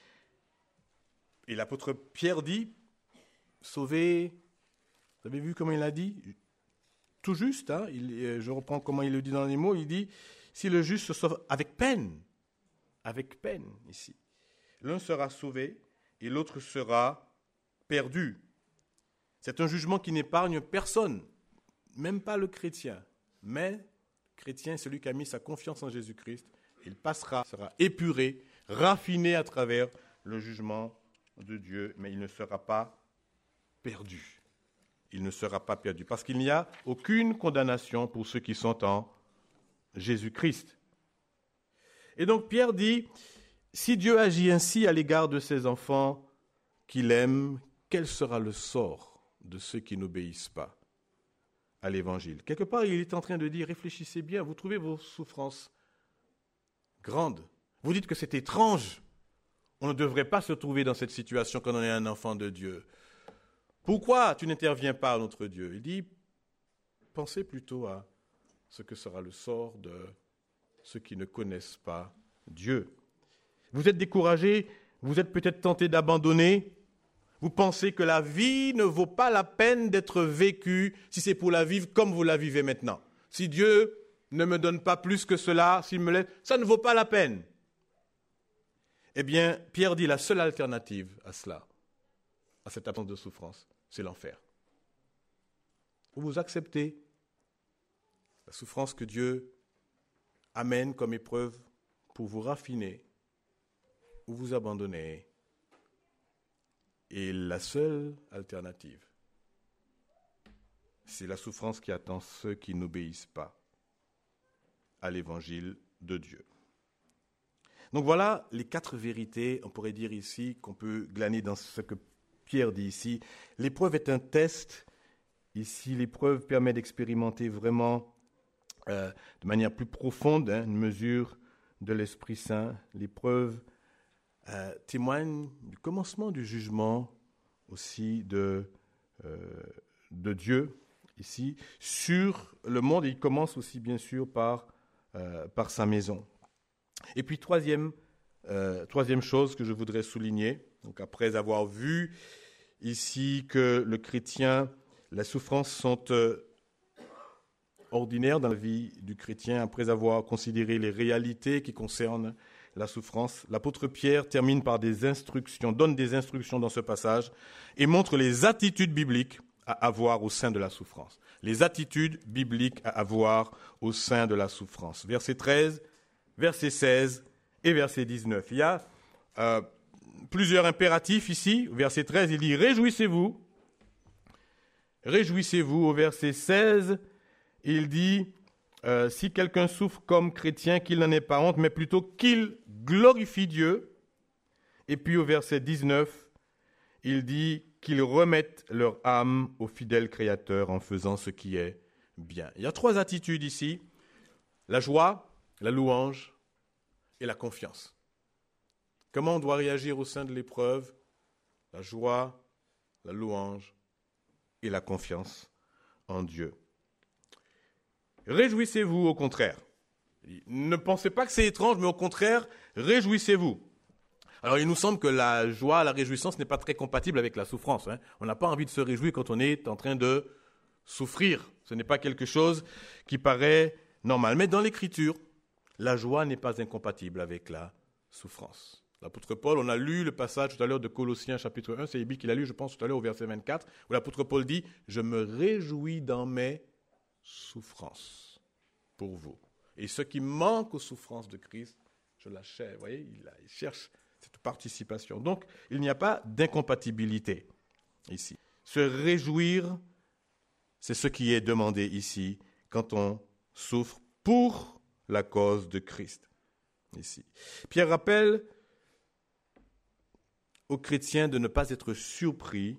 S1: et l'apôtre Pierre dit, sauvé, vous avez vu comment il a dit? Tout juste, hein, il, je reprends comment il le dit dans les mots, il dit, si le juste se sauve avec peine, avec peine ici, l'un sera sauvé et l'autre sera perdu. C'est un jugement qui n'épargne personne, même pas le chrétien, mais le chrétien, celui qui a mis sa confiance en Jésus-Christ, il passera, sera épuré, raffiné à travers le jugement de Dieu, mais il ne sera pas perdu. Il ne sera pas perdu, parce qu'il n'y a aucune condamnation pour ceux qui sont en Jésus-Christ. Et donc Pierre dit, si Dieu agit ainsi à l'égard de ses enfants qu'il aime, quel sera le sort de ceux qui n'obéissent pas à l'Évangile? Quelque part, il est en train de dire, réfléchissez bien, vous trouvez vos souffrances grandes. Vous dites que c'est étrange. On ne devrait pas se trouver dans cette situation quand on est un enfant de Dieu. Pourquoi tu n'interviens pas à notre Dieu? Il dit, pensez plutôt à ce que sera le sort de ceux qui ne connaissent pas Dieu. Vous êtes découragé, vous êtes peut-être tenté d'abandonner, vous pensez que la vie ne vaut pas la peine d'être vécue si c'est pour la vivre comme vous la vivez maintenant. Si Dieu ne me donne pas plus que cela, s'il me laisse, ça ne vaut pas la peine. Eh bien, Pierre dit la seule alternative à cela, à cette absence de souffrance, c'est l'enfer. Ou vous acceptez la souffrance que Dieu amène comme épreuve pour vous raffiner, ou vous abandonnez. Et la seule alternative, c'est la souffrance qui attend ceux qui n'obéissent pas à l'évangile de Dieu. Donc voilà les quatre vérités, on pourrait dire ici, qu'on peut glaner dans ce que Pierre dit ici. L'épreuve est un test. Ici, l'épreuve permet d'expérimenter vraiment euh, de manière plus profonde hein, une mesure de l'Esprit Saint. L'épreuve euh, témoigne du commencement du jugement aussi de, euh, de Dieu ici sur le monde. Et il commence aussi bien sûr par, euh, par sa maison. Et puis troisième, euh, troisième chose que je voudrais souligner, donc après avoir vu ici que le chrétien, les souffrances sont euh, ordinaires dans la vie du chrétien, après avoir considéré les réalités qui concernent la souffrance, l'apôtre Pierre termine par des instructions, donne des instructions dans ce passage et montre les attitudes bibliques à avoir au sein de la souffrance. Les attitudes bibliques à avoir au sein de la souffrance. Verset treize, verset seize et verset dix-neuf. Il y a euh, plusieurs impératifs ici. Au verset treize, il dit « Réjouissez-vous ». Réjouissez-vous. Au verset seize, il dit euh, « Si quelqu'un souffre comme chrétien, qu'il n'en ait pas honte, mais plutôt qu'il glorifie Dieu ». Et puis au verset dix-neuf, il dit qu'ils remettent leur âme au fidèle Créateur en faisant ce qui est bien. Il y a trois attitudes ici. La joie, la louange et la confiance. Comment on doit réagir au sein de l'épreuve? la joie, la louange et la confiance en Dieu. Réjouissez-vous au contraire. Ne pensez pas que c'est étrange, mais au contraire, réjouissez-vous. Alors, il nous semble que la joie, la réjouissance n'est pas très compatible avec la souffrance. Hein. On n'a pas envie de se réjouir quand on est en train de souffrir. Ce n'est pas quelque chose qui paraît normal. Mais dans l'Écriture, la joie n'est pas incompatible avec la souffrance. L'apôtre Paul, on a lu le passage tout à l'heure de Colossiens chapitre un, c'est Ibi qui l'a lu, je pense, tout à l'heure au verset vingt-quatre, où l'apôtre Paul dit « Je me réjouis dans mes souffrances pour vous. Et ce qui manque aux souffrances de Christ, je l'achève. » Vous voyez, il, il cherche cette participation. Donc, il n'y a pas d'incompatibilité ici. Se réjouir, c'est ce qui est demandé ici quand on souffre pour la cause de Christ. Ici. Pierre rappelle aux chrétiens de ne pas être surpris,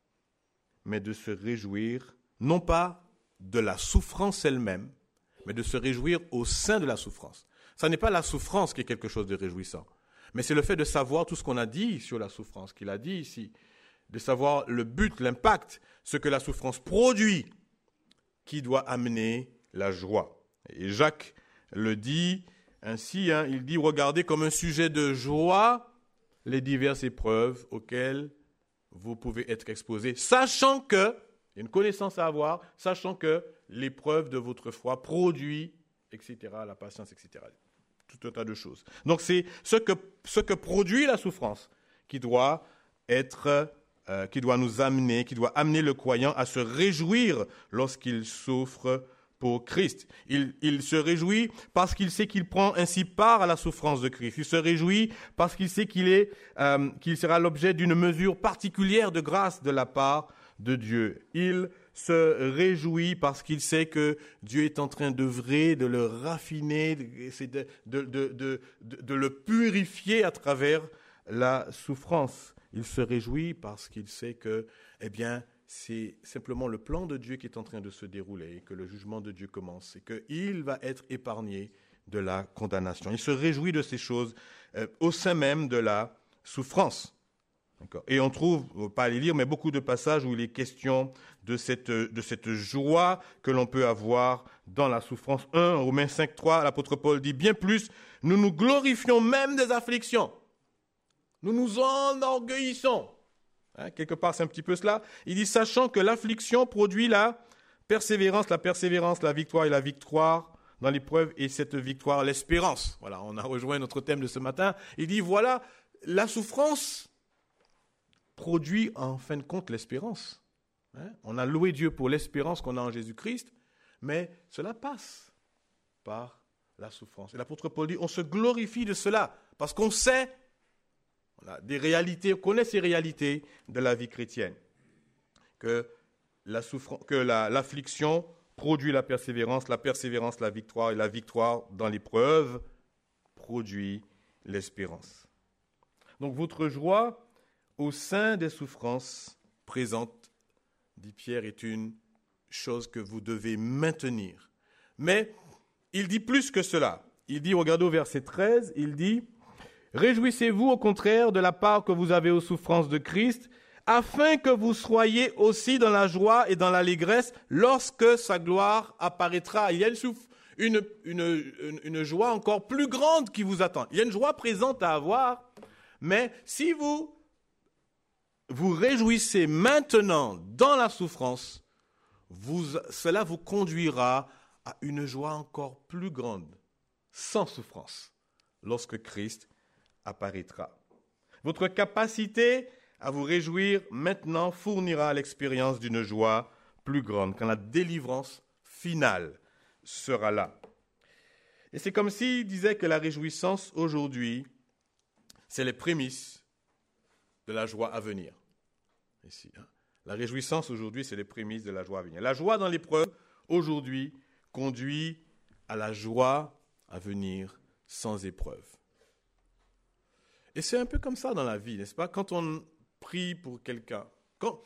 S1: mais de se réjouir, non pas de la souffrance elle-même, mais de se réjouir au sein de la souffrance. Ce n'est pas la souffrance qui est quelque chose de réjouissant, mais c'est le fait de savoir tout ce qu'on a dit sur la souffrance, qu'il a dit ici, de savoir le but, l'impact, ce que la souffrance produit, qui doit amener la joie. Et Jacques le dit ainsi, hein, il dit, regardez comme un sujet de joie les diverses épreuves auxquelles vous pouvez être exposés, sachant que, il y a une connaissance à avoir, sachant que l'épreuve de votre foi produit, et cetera, la patience, et cetera. Tout un tas de choses. Donc c'est ce que, ce que produit la souffrance qui doit être, euh, qui doit nous amener, qui doit amener le croyant à se réjouir lorsqu'il souffre pour Christ. Il, il se réjouit parce qu'il sait qu'il prend ainsi part à la souffrance de Christ. Il se réjouit parce qu'il sait qu'il est, euh, qu'il sera l'objet d'une mesure particulière de grâce de la part de Dieu. Il se réjouit parce qu'il sait que Dieu est en train d'œuvrer, de le raffiner, de, de, de, de, de, de le purifier à travers la souffrance. Il se réjouit parce qu'il sait que, eh bien, c'est simplement le plan de Dieu qui est en train de se dérouler, et que le jugement de Dieu commence, et qu'il va être épargné de la condamnation. Il se réjouit de ces choses euh, au sein même de la souffrance. D'accord. Et on trouve, on ne va pas les lire, mais beaucoup de passages où il est question de cette, de cette joie que l'on peut avoir dans la souffrance. un Romains cinq, trois, l'apôtre Paul dit, bien plus, nous nous glorifions même des afflictions. Nous nous enorgueillissons. Hein, quelque part, c'est un petit peu cela. Il dit, sachant que l'affliction produit la persévérance, la persévérance, la victoire et la victoire dans l'épreuve, et cette victoire, l'espérance. Voilà, on a rejoint notre thème de ce matin. Il dit, voilà, la souffrance produit en fin de compte l'espérance. Hein? On a loué Dieu pour l'espérance qu'on a en Jésus-Christ, mais cela passe par la souffrance. Et l'apôtre Paul dit, on se glorifie de cela, parce qu'on sait, on a des réalités, on connaît ces réalités de la vie chrétienne, que, la souffrance, que la, l'affliction produit la persévérance, la persévérance la victoire, et la victoire dans l'épreuve produit l'espérance. Donc votre joie au sein des souffrances présentes, dit Pierre, est une chose que vous devez maintenir. Mais il dit plus que cela. Il dit, regardez au verset treize, il dit, « Réjouissez-vous au contraire de la part que vous avez aux souffrances de Christ, afin que vous soyez aussi dans la joie et dans l'allégresse lorsque sa gloire apparaîtra. » Il y a une, souff- une, une, une, une joie encore plus grande qui vous attend. Il y a une joie présente à avoir, mais si vous vous réjouissez maintenant dans la souffrance, vous, cela vous conduira à une joie encore plus grande, sans souffrance, lorsque Christ apparaîtra. Votre capacité à vous réjouir maintenant fournira l'expérience d'une joie plus grande, quand la délivrance finale sera là. Et c'est comme s'il disait que la réjouissance aujourd'hui, c'est les prémices de la joie à venir. Ici, hein. La réjouissance aujourd'hui, c'est les prémices de la joie à venir. La joie dans l'épreuve, aujourd'hui, conduit à la joie à venir sans épreuve. Et c'est un peu comme ça dans la vie, n'est-ce pas? Quand on prie pour quelqu'un, quand...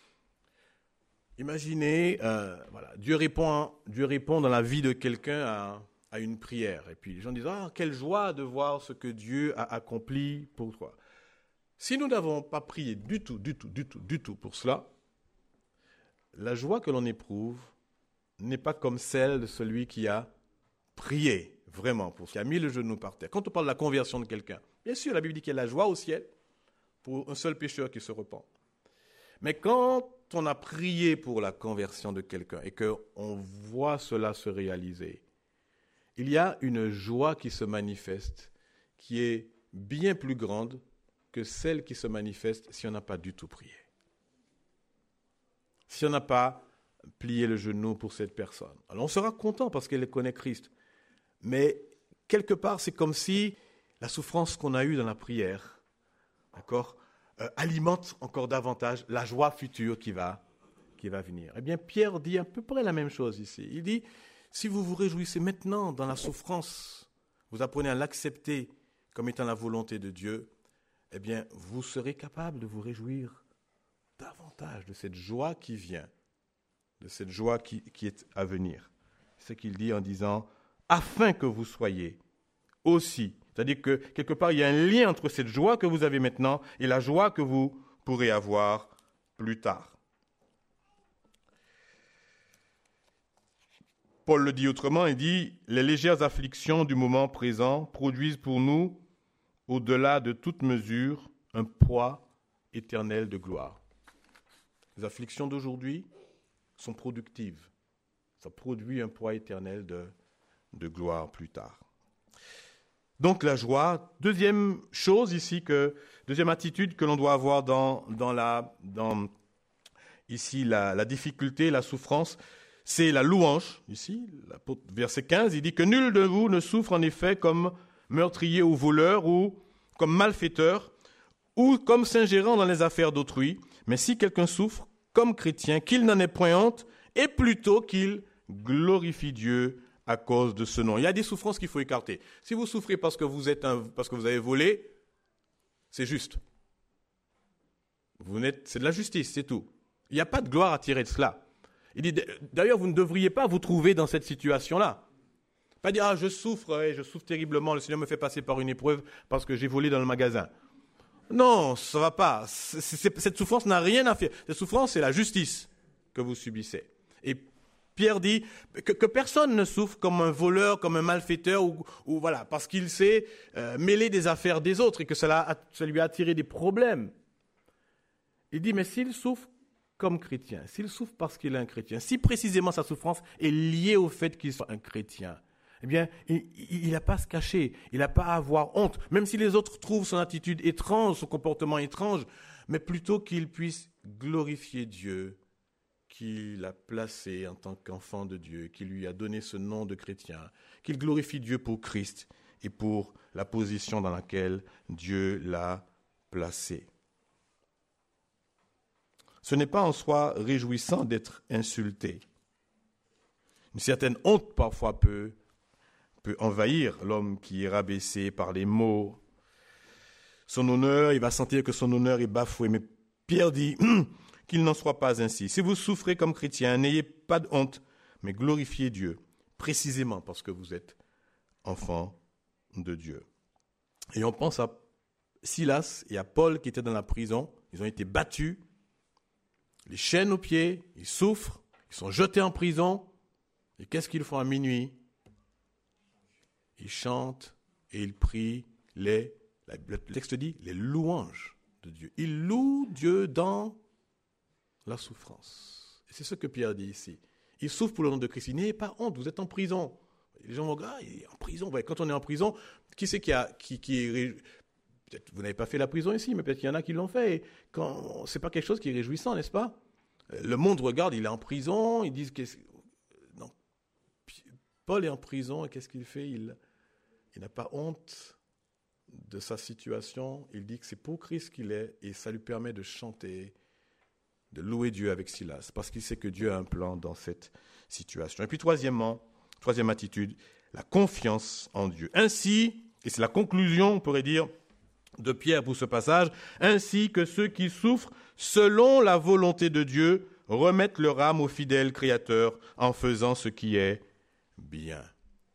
S1: imaginez, euh, voilà, Dieu répond, Dieu répond dans la vie de quelqu'un à, à une prière. Et puis les gens disent, ah, quelle joie de voir ce que Dieu a accompli pour toi. Si nous n'avons pas prié du tout, du tout, du tout, du tout pour cela, la joie que l'on éprouve n'est pas comme celle de celui qui a prié vraiment, pour qui a mis le genou par terre. Quand on parle de la conversion de quelqu'un, bien sûr, la Bible dit qu'il y a la joie au ciel pour un seul pécheur qui se repent. Mais quand on a prié pour la conversion de quelqu'un et qu'on voit cela se réaliser, il y a une joie qui se manifeste, qui est bien plus grande que celle qui se manifeste si on n'a pas du tout prié. Si on n'a pas plié le genou pour cette personne. Alors on sera content parce qu'elle connaît Christ. Mais quelque part, c'est comme si la souffrance qu'on a eue dans la prière, d'accord, euh, alimente encore davantage la joie future qui va, qui va venir. Eh bien, Pierre dit à peu près la même chose ici. Il dit, si vous vous réjouissez maintenant dans la souffrance, vous apprenez à l'accepter comme étant la volonté de Dieu, eh bien, vous serez capable de vous réjouir davantage de cette joie qui vient, de cette joie qui, qui est à venir. C'est ce qu'il dit en disant, afin que vous soyez aussi. C'est-à-dire que quelque part, il y a un lien entre cette joie que vous avez maintenant et la joie que vous pourrez avoir plus tard. Paul le dit autrement, il dit, les légères afflictions du moment présent produisent pour nous, au-delà de toute mesure, un poids éternel de gloire. Les afflictions d'aujourd'hui sont productives. Ça produit un poids éternel de, de gloire plus tard. Donc la joie, deuxième chose ici, que, deuxième attitude que l'on doit avoir dans, dans, la, dans ici la, la difficulté, la souffrance, c'est la louange. Ici, verset quinze, il dit que nul de vous ne souffre en effet comme meurtrier ou voleur ou comme malfaiteur ou comme s'ingérant dans les affaires d'autrui, mais si quelqu'un souffre comme chrétien, qu'il n'en ait point honte et plutôt qu'il glorifie Dieu à cause de ce nom. Il y a des souffrances qu'il faut écarter. Si vous souffrez parce que vous êtes un, parce que vous avez volé, c'est juste. Vous n'êtes, c'est de la justice, c'est tout. Il n'y a pas de gloire à tirer de cela. Il dit, d'ailleurs, vous ne devriez pas vous trouver dans cette situation-là. Pas dire, ah, je souffre, et je souffre terriblement, le Seigneur me fait passer par une épreuve parce que j'ai volé dans le magasin. Non, ça ne va pas. C'est, c'est, cette souffrance n'a rien à faire. Cette souffrance, c'est la justice que vous subissez. Et Pierre dit que, que personne ne souffre comme un voleur, comme un malfaiteur, ou, ou voilà, parce qu'il s'est euh, mêlé des affaires des autres et que cela a, ça lui a attiré des problèmes. Il dit, mais s'il souffre comme chrétien, s'il souffre parce qu'il est un chrétien, si précisément sa souffrance est liée au fait qu'il soit un chrétien, eh bien, il n'a pas à se cacher, il n'a pas à avoir honte, même si les autres trouvent son attitude étrange, son comportement étrange, mais plutôt qu'il puisse glorifier Dieu, qu'il a placé en tant qu'enfant de Dieu, qui lui a donné ce nom de chrétien, qu'il glorifie Dieu pour Christ et pour la position dans laquelle Dieu l'a placé. Ce n'est pas en soi réjouissant d'être insulté. Une certaine honte parfois peut, peut envahir l'homme qui est rabaissé par les mots. Son honneur, il va sentir que son honneur est bafoué. Mais Pierre dit qu'il n'en soit pas ainsi. Si vous souffrez comme chrétien, n'ayez pas de honte, mais glorifiez Dieu, précisément parce que vous êtes enfant de Dieu. Et on pense à Silas et à Paul qui étaient dans la prison. Ils ont été battus, les chaînes aux pieds, ils souffrent, ils sont jetés en prison. Et qu'est-ce qu'ils font à minuit? Ils chantent et ils prient les, le texte dit, les louanges de Dieu. Ils louent Dieu dans la souffrance. Et c'est ce que Pierre dit ici. Ils souffrent pour le nom de Christ. N'ayez pas honte, vous êtes en prison. Les gens vont dire, ah, il est en prison. Ouais, quand on est en prison, qui c'est qui a... Qui, qui est, peut-être vous n'avez pas fait la prison ici, mais peut-être qu'il y en a qui l'ont fait. Et quand, c'est pas quelque chose qui est réjouissant, n'est-ce pas? Le monde regarde, il est en prison, ils disent... Qu'est-ce, non. Paul est en prison, et qu'est-ce qu'il fait? Il, il n'a pas honte de sa situation. Il dit que c'est pour Christ qu'il est, et ça lui permet de chanter, de louer Dieu avec Silas, parce qu'il sait que Dieu a un plan dans cette situation. Et puis troisièmement, troisième attitude, la confiance en Dieu. Ainsi, et c'est la conclusion, on pourrait dire, de Pierre pour ce passage, ainsi que ceux qui souffrent selon la volonté de Dieu remettent leur âme au fidèle Créateur en faisant ce qui est bien.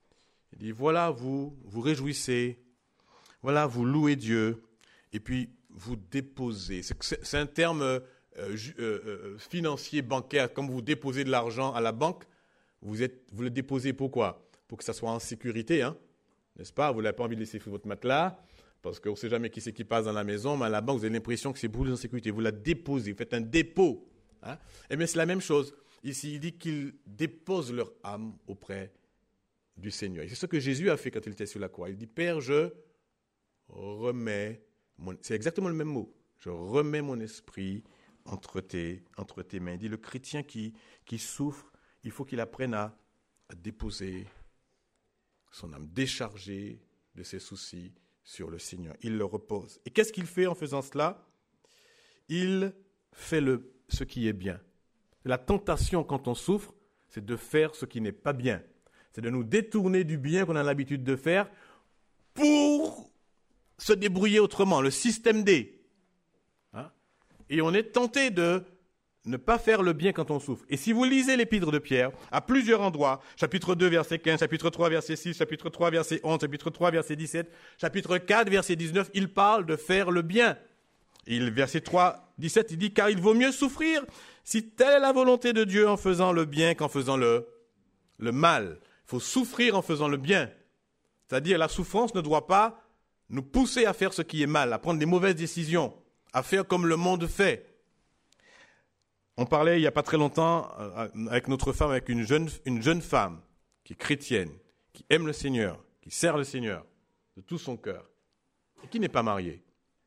S1: Il dit, voilà, vous vous réjouissez, voilà, vous louez Dieu, et puis vous déposez. C'est, c'est, c'est un terme euh, euh, euh, financier, bancaire. Comme vous déposez de l'argent à la banque, vous, êtes, vous le déposez pourquoi? Pour que ça soit en sécurité, hein, n'est-ce pas? Vous n'avez pas envie de laisser sur votre matelas, parce qu'on ne sait jamais qui c'est qui passe dans la maison, mais à la banque, vous avez l'impression que c'est pour vous en sécurité. Vous la déposez, vous faites un dépôt. Hein? Et bien, c'est la même chose. Ici, il dit qu'ils déposent leur âme auprès du Seigneur. Et c'est ce que Jésus a fait quand il était sur la croix. Il dit, Père, je remets, mon... c'est exactement le même mot, je remets mon esprit entre tes, entre tes mains. Il dit, le chrétien qui, qui souffre, il faut qu'il apprenne à, à déposer son âme, décharger de ses soucis sur le Seigneur. Il le repose. Et qu'est-ce qu'il fait en faisant cela? Il fait le, ce qui est bien. La tentation quand on souffre, c'est de faire ce qui n'est pas bien. C'est de nous détourner du bien qu'on a l'habitude de faire pour se débrouiller autrement, le système D. Hein? Et on est tenté de ne pas faire le bien quand on souffre. Et si vous lisez l'épître de Pierre, à plusieurs endroits, chapitre deux, verset quinze, chapitre trois, verset six, chapitre trois, verset onze, chapitre trois, verset dix-sept, chapitre quatre, verset dix-neuf, il parle de faire le bien. Et verset trois, dix-sept, il dit « Car il vaut mieux souffrir si telle est la volonté de Dieu en faisant le bien qu'en faisant le, le mal. » Il faut souffrir en faisant le bien. C'est-à-dire la souffrance ne doit pas nous pousser à faire ce qui est mal, à prendre des mauvaises décisions, à faire comme le monde fait. On parlait il n'y a pas très longtemps avec notre femme, avec une jeune, une jeune femme qui est chrétienne, qui aime le Seigneur, qui sert le Seigneur de tout son cœur, et qui n'est pas mariée,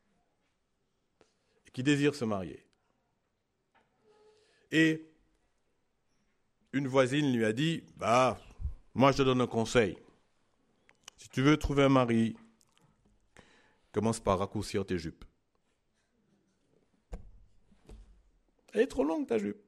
S1: et qui désire se marier. Et une voisine lui a dit, bah, moi je te donne un conseil. Si tu veux trouver un mari, commence par raccourcir tes jupes. Elle est trop longue, ta jupe.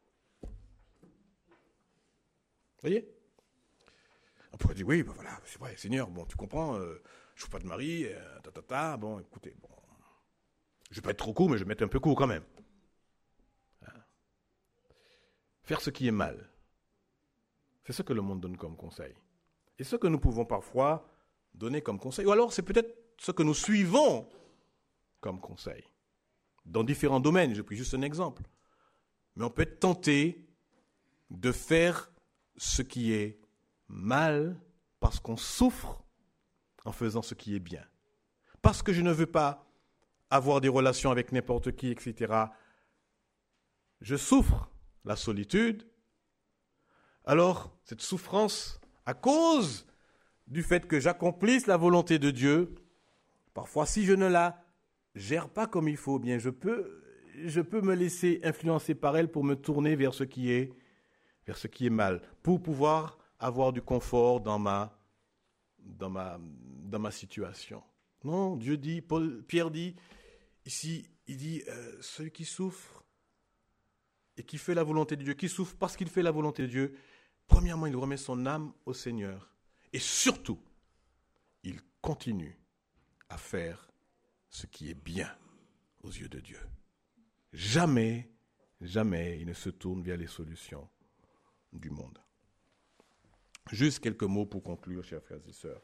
S1: Vous voyez? On pourrait dire, oui, ben voilà, c'est vrai, Seigneur, bon, tu comprends, euh, je ne veux pas de mari, euh, ta, ta, ta, bon, écoutez, bon, je ne vais pas être trop court, mais je vais mettre un peu court quand même. Hein? Faire ce qui est mal, c'est ce que le monde donne comme conseil. Et ce que nous pouvons parfois donner comme conseil, ou alors c'est peut-être ce que nous suivons comme conseil. Dans différents domaines, j'ai pris juste un exemple. Mais on peut être tenté de faire ce qui est mal parce qu'on souffre en faisant ce qui est bien. Parce que je ne veux pas avoir des relations avec n'importe qui, et cetera. Je souffre la solitude. Alors, cette souffrance, à cause du fait que j'accomplisse la volonté de Dieu, parfois si je ne la gère pas comme il faut, bien je peux, je peux me laisser influencer par elle pour me tourner vers ce qui est, vers ce qui est mal, pour pouvoir avoir du confort dans ma, dans ma, dans ma situation. Non, Dieu dit, Paul, Pierre dit, ici, il dit, euh, celui qui souffre et qui fait la volonté de Dieu, qui souffre parce qu'il fait la volonté de Dieu, premièrement, il remet son âme au Seigneur. Et surtout, il continue à faire ce qui est bien aux yeux de Dieu. Jamais, jamais il ne se tourne vers les solutions du monde. Juste quelques mots pour conclure, chers frères et sœurs.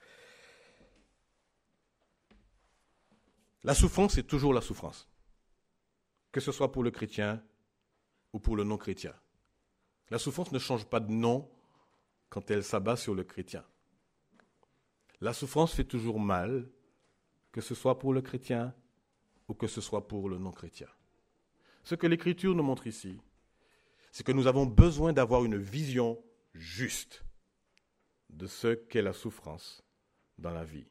S1: La souffrance est toujours la souffrance, que ce soit pour le chrétien ou pour le non-chrétien. La souffrance ne change pas de nom quand elle s'abat sur le chrétien. La souffrance fait toujours mal, que ce soit pour le chrétien ou que ce soit pour le non-chrétien. Ce que l'Écriture nous montre ici, c'est que nous avons besoin d'avoir une vision juste de ce qu'est la souffrance dans la vie.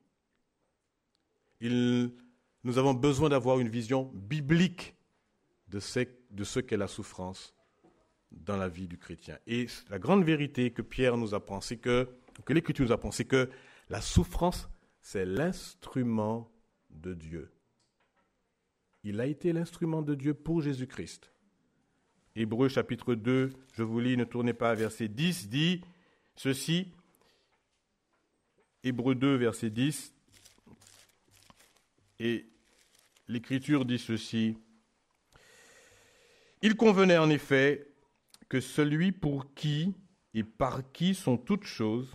S1: Il, nous avons besoin d'avoir une vision biblique de ce, de ce qu'est la souffrance dans la vie du chrétien. Et la grande vérité que Pierre nous apprend, c'est que, que l'Écriture nous apprend, c'est que la souffrance, c'est l'instrument de Dieu. Il a été l'instrument de Dieu pour Jésus-Christ. Hébreux chapitre deux, je vous lis, ne tournez pas à verset dix, dit ceci. Hébreux deux, verset dix. Et l'Écriture dit ceci. Il convenait en effet que celui pour qui et par qui sont toutes choses,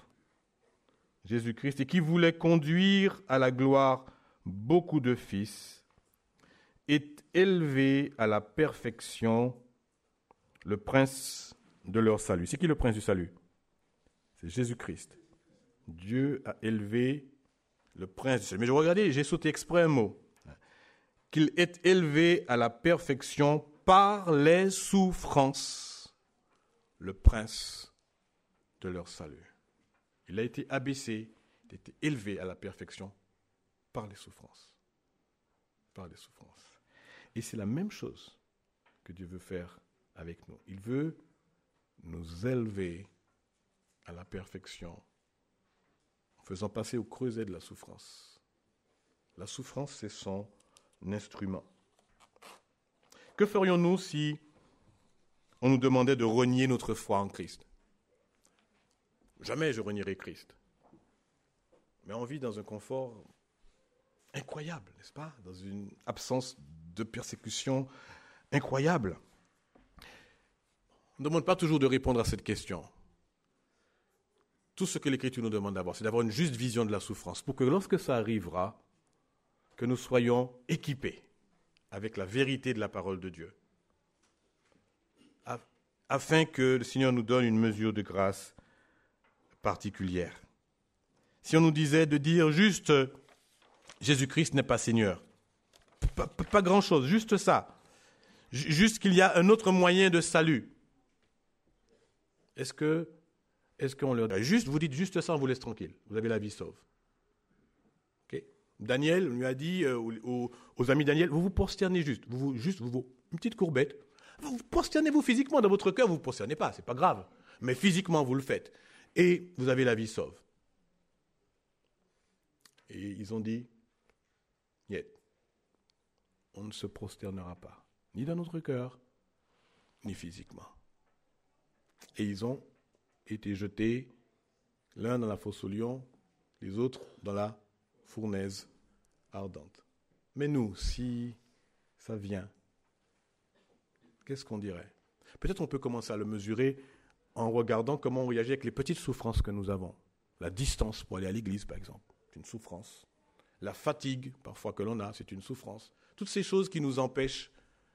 S1: Jésus-Christ, et qui voulait conduire à la gloire beaucoup de fils, ait élevé à la perfection le prince de leur salut. C'est qui le prince du salut? C'est Jésus-Christ. Dieu a élevé le prince du salut. Mais je regardais, j'ai sauté exprès un mot. Qu'il est élevé à la perfection par les souffrances, le prince de leur salut. Il a été abaissé, il a été élevé à la perfection par les souffrances. Par les souffrances. Et c'est la même chose que Dieu veut faire avec nous. Il veut nous élever à la perfection en faisant passer au creuset de la souffrance. La souffrance, c'est son instrument. Que ferions-nous si on nous demandait de renier notre foi en Christ? Jamais je renierai Christ. Mais on vit dans un confort incroyable, n'est-ce pas? Dans une absence de persécution incroyable. On ne demande pas toujours de répondre à cette question. Tout ce que l'Écriture nous demande d'avoir, c'est d'avoir une juste vision de la souffrance, pour que lorsque ça arrivera, que nous soyons équipés avec la vérité de la parole de Dieu, afin que le Seigneur nous donne une mesure de grâce particulière. Si on nous disait de dire juste Jésus-Christ n'est pas Seigneur, pas, pas grand-chose, juste ça, juste qu'il y a un autre moyen de salut, est-ce que, est-ce qu'on leur dit juste, vous dites juste ça, on vous laisse tranquille, vous avez la vie sauve. Okay? Daniel lui a dit euh, aux, aux amis Daniel, vous vous prosternez juste, vous, vous, juste vous, vous, une petite courbette, vous, vous prosternez-vous physiquement dans votre cœur, vous ne vous prosternez pas, c'est pas grave, mais physiquement vous le faites, et vous avez la vie sauve. Et ils ont dit, yeah, on ne se prosternera pas, ni dans notre cœur, ni physiquement. Et ils ont été jetés, l'un dans la fosse aux lions, les autres dans la fournaise ardente. Mais nous, si ça vient, qu'est-ce qu'on dirait? Peut-être on peut commencer à le mesurer en regardant comment on réagit avec les petites souffrances que nous avons. La distance pour aller à l'église, par exemple, c'est une souffrance. La fatigue, parfois, que l'on a, c'est une souffrance. Toutes ces choses qui nous empêchent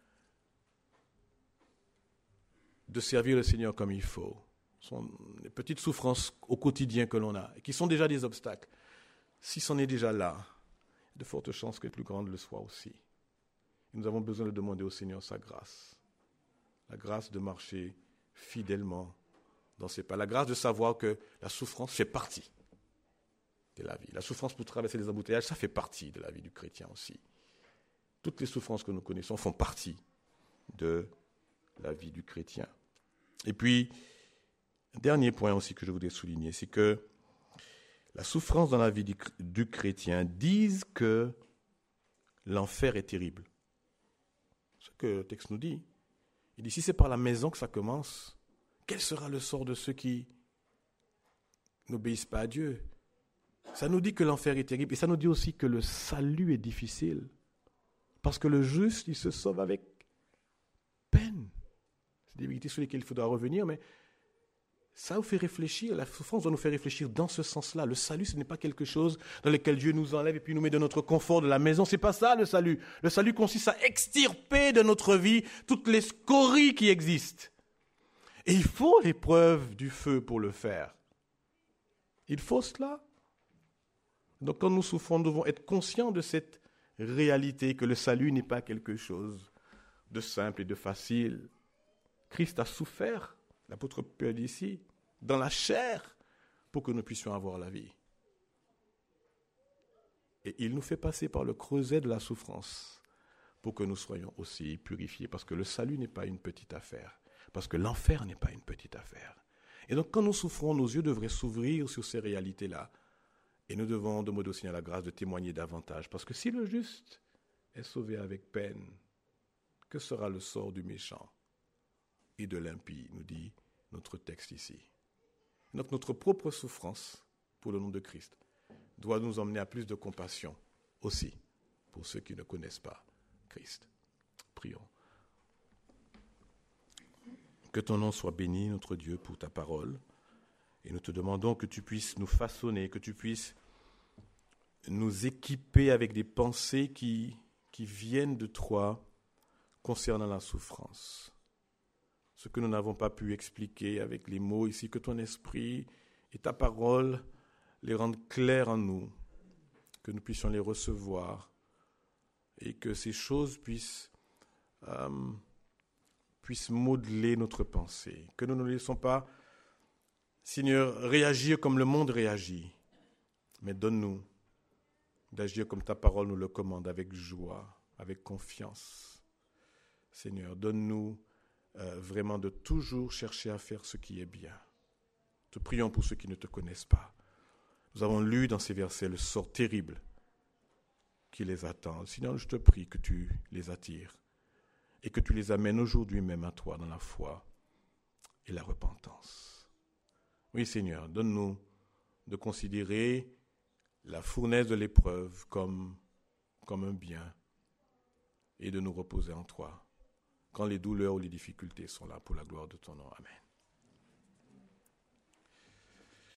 S1: de servir le Seigneur comme il faut sont les petites souffrances au quotidien que l'on a, et qui sont déjà des obstacles. Si c'en est déjà là, il y a de fortes chances que les plus grandes le soient aussi. Et nous avons besoin de demander au Seigneur sa grâce. La grâce de marcher fidèlement dans ses pas. La grâce de savoir que la souffrance fait partie de la vie. La souffrance pour traverser les embouteillages, ça fait partie de la vie du chrétien aussi. Toutes les souffrances que nous connaissons font partie de la vie du chrétien. Et puis, un dernier point aussi que je voudrais souligner, c'est que la souffrance dans la vie du, du chrétien disent que l'enfer est terrible. C'est ce que le texte nous dit. Il dit, si c'est par la maison que ça commence, quel sera le sort de ceux qui n'obéissent pas à Dieu? Ça nous dit que l'enfer est terrible, et ça nous dit aussi que le salut est difficile. Parce que le juste, il se sauve avec peine. C'est des vérités sur lesquelles il faudra revenir, mais ça vous fait réfléchir. La souffrance doit nous faire réfléchir dans ce sens-là. Le salut, ce n'est pas quelque chose dans lequel Dieu nous enlève et puis nous met de notre confort de la maison. Ce n'est pas ça le salut. Le salut consiste à extirper de notre vie toutes les scories qui existent. Et il faut l'épreuve du feu pour le faire. Il faut cela. Donc quand nous souffrons, nous devons être conscients de cette réalité, que le salut n'est pas quelque chose de simple et de facile. Christ a souffert, l'apôtre Paul dit ici, dans la chair, pour que nous puissions avoir la vie. Et il nous fait passer par le creuset de la souffrance pour que nous soyons aussi purifiés, parce que le salut n'est pas une petite affaire, parce que l'enfer n'est pas une petite affaire. Et donc quand nous souffrons, nos yeux devraient s'ouvrir sur ces réalités-là, et nous devons demander au Seigneur la grâce de témoigner davantage, parce que si le juste est sauvé avec peine, que sera le sort du méchant et de l'impie, nous dit notre texte ici. Donc notre propre souffrance, pour le nom de Christ, doit nous emmener à plus de compassion aussi pour ceux qui ne connaissent pas Christ. Prions. Que ton nom soit béni, notre Dieu, pour ta parole. Et nous te demandons que tu puisses nous façonner, que tu puisses nous équiper avec des pensées qui, qui viennent de toi concernant la souffrance. Ce que nous n'avons pas pu expliquer avec les mots ici, que ton esprit et ta parole les rendent clairs en nous, que nous puissions les recevoir et que ces choses puissent, euh, puissent modeler notre pensée, que nous ne laissons pas, Seigneur, réagir comme le monde réagit, mais donne-nous d'agir comme ta parole nous le commande, avec joie, avec confiance. Seigneur, donne-nous euh, vraiment de toujours chercher à faire ce qui est bien. Te prions pour ceux qui ne te connaissent pas. Nous avons lu dans ces versets le sort terrible qui les attend. Seigneur, je te prie que tu les attires et que tu les amènes aujourd'hui même à toi dans la foi et la repentance. Oui, Seigneur, donne-nous de considérer la fournaise de l'épreuve comme, comme un bien et de nous reposer en toi quand les douleurs ou les difficultés sont là pour la gloire de ton nom. Amen.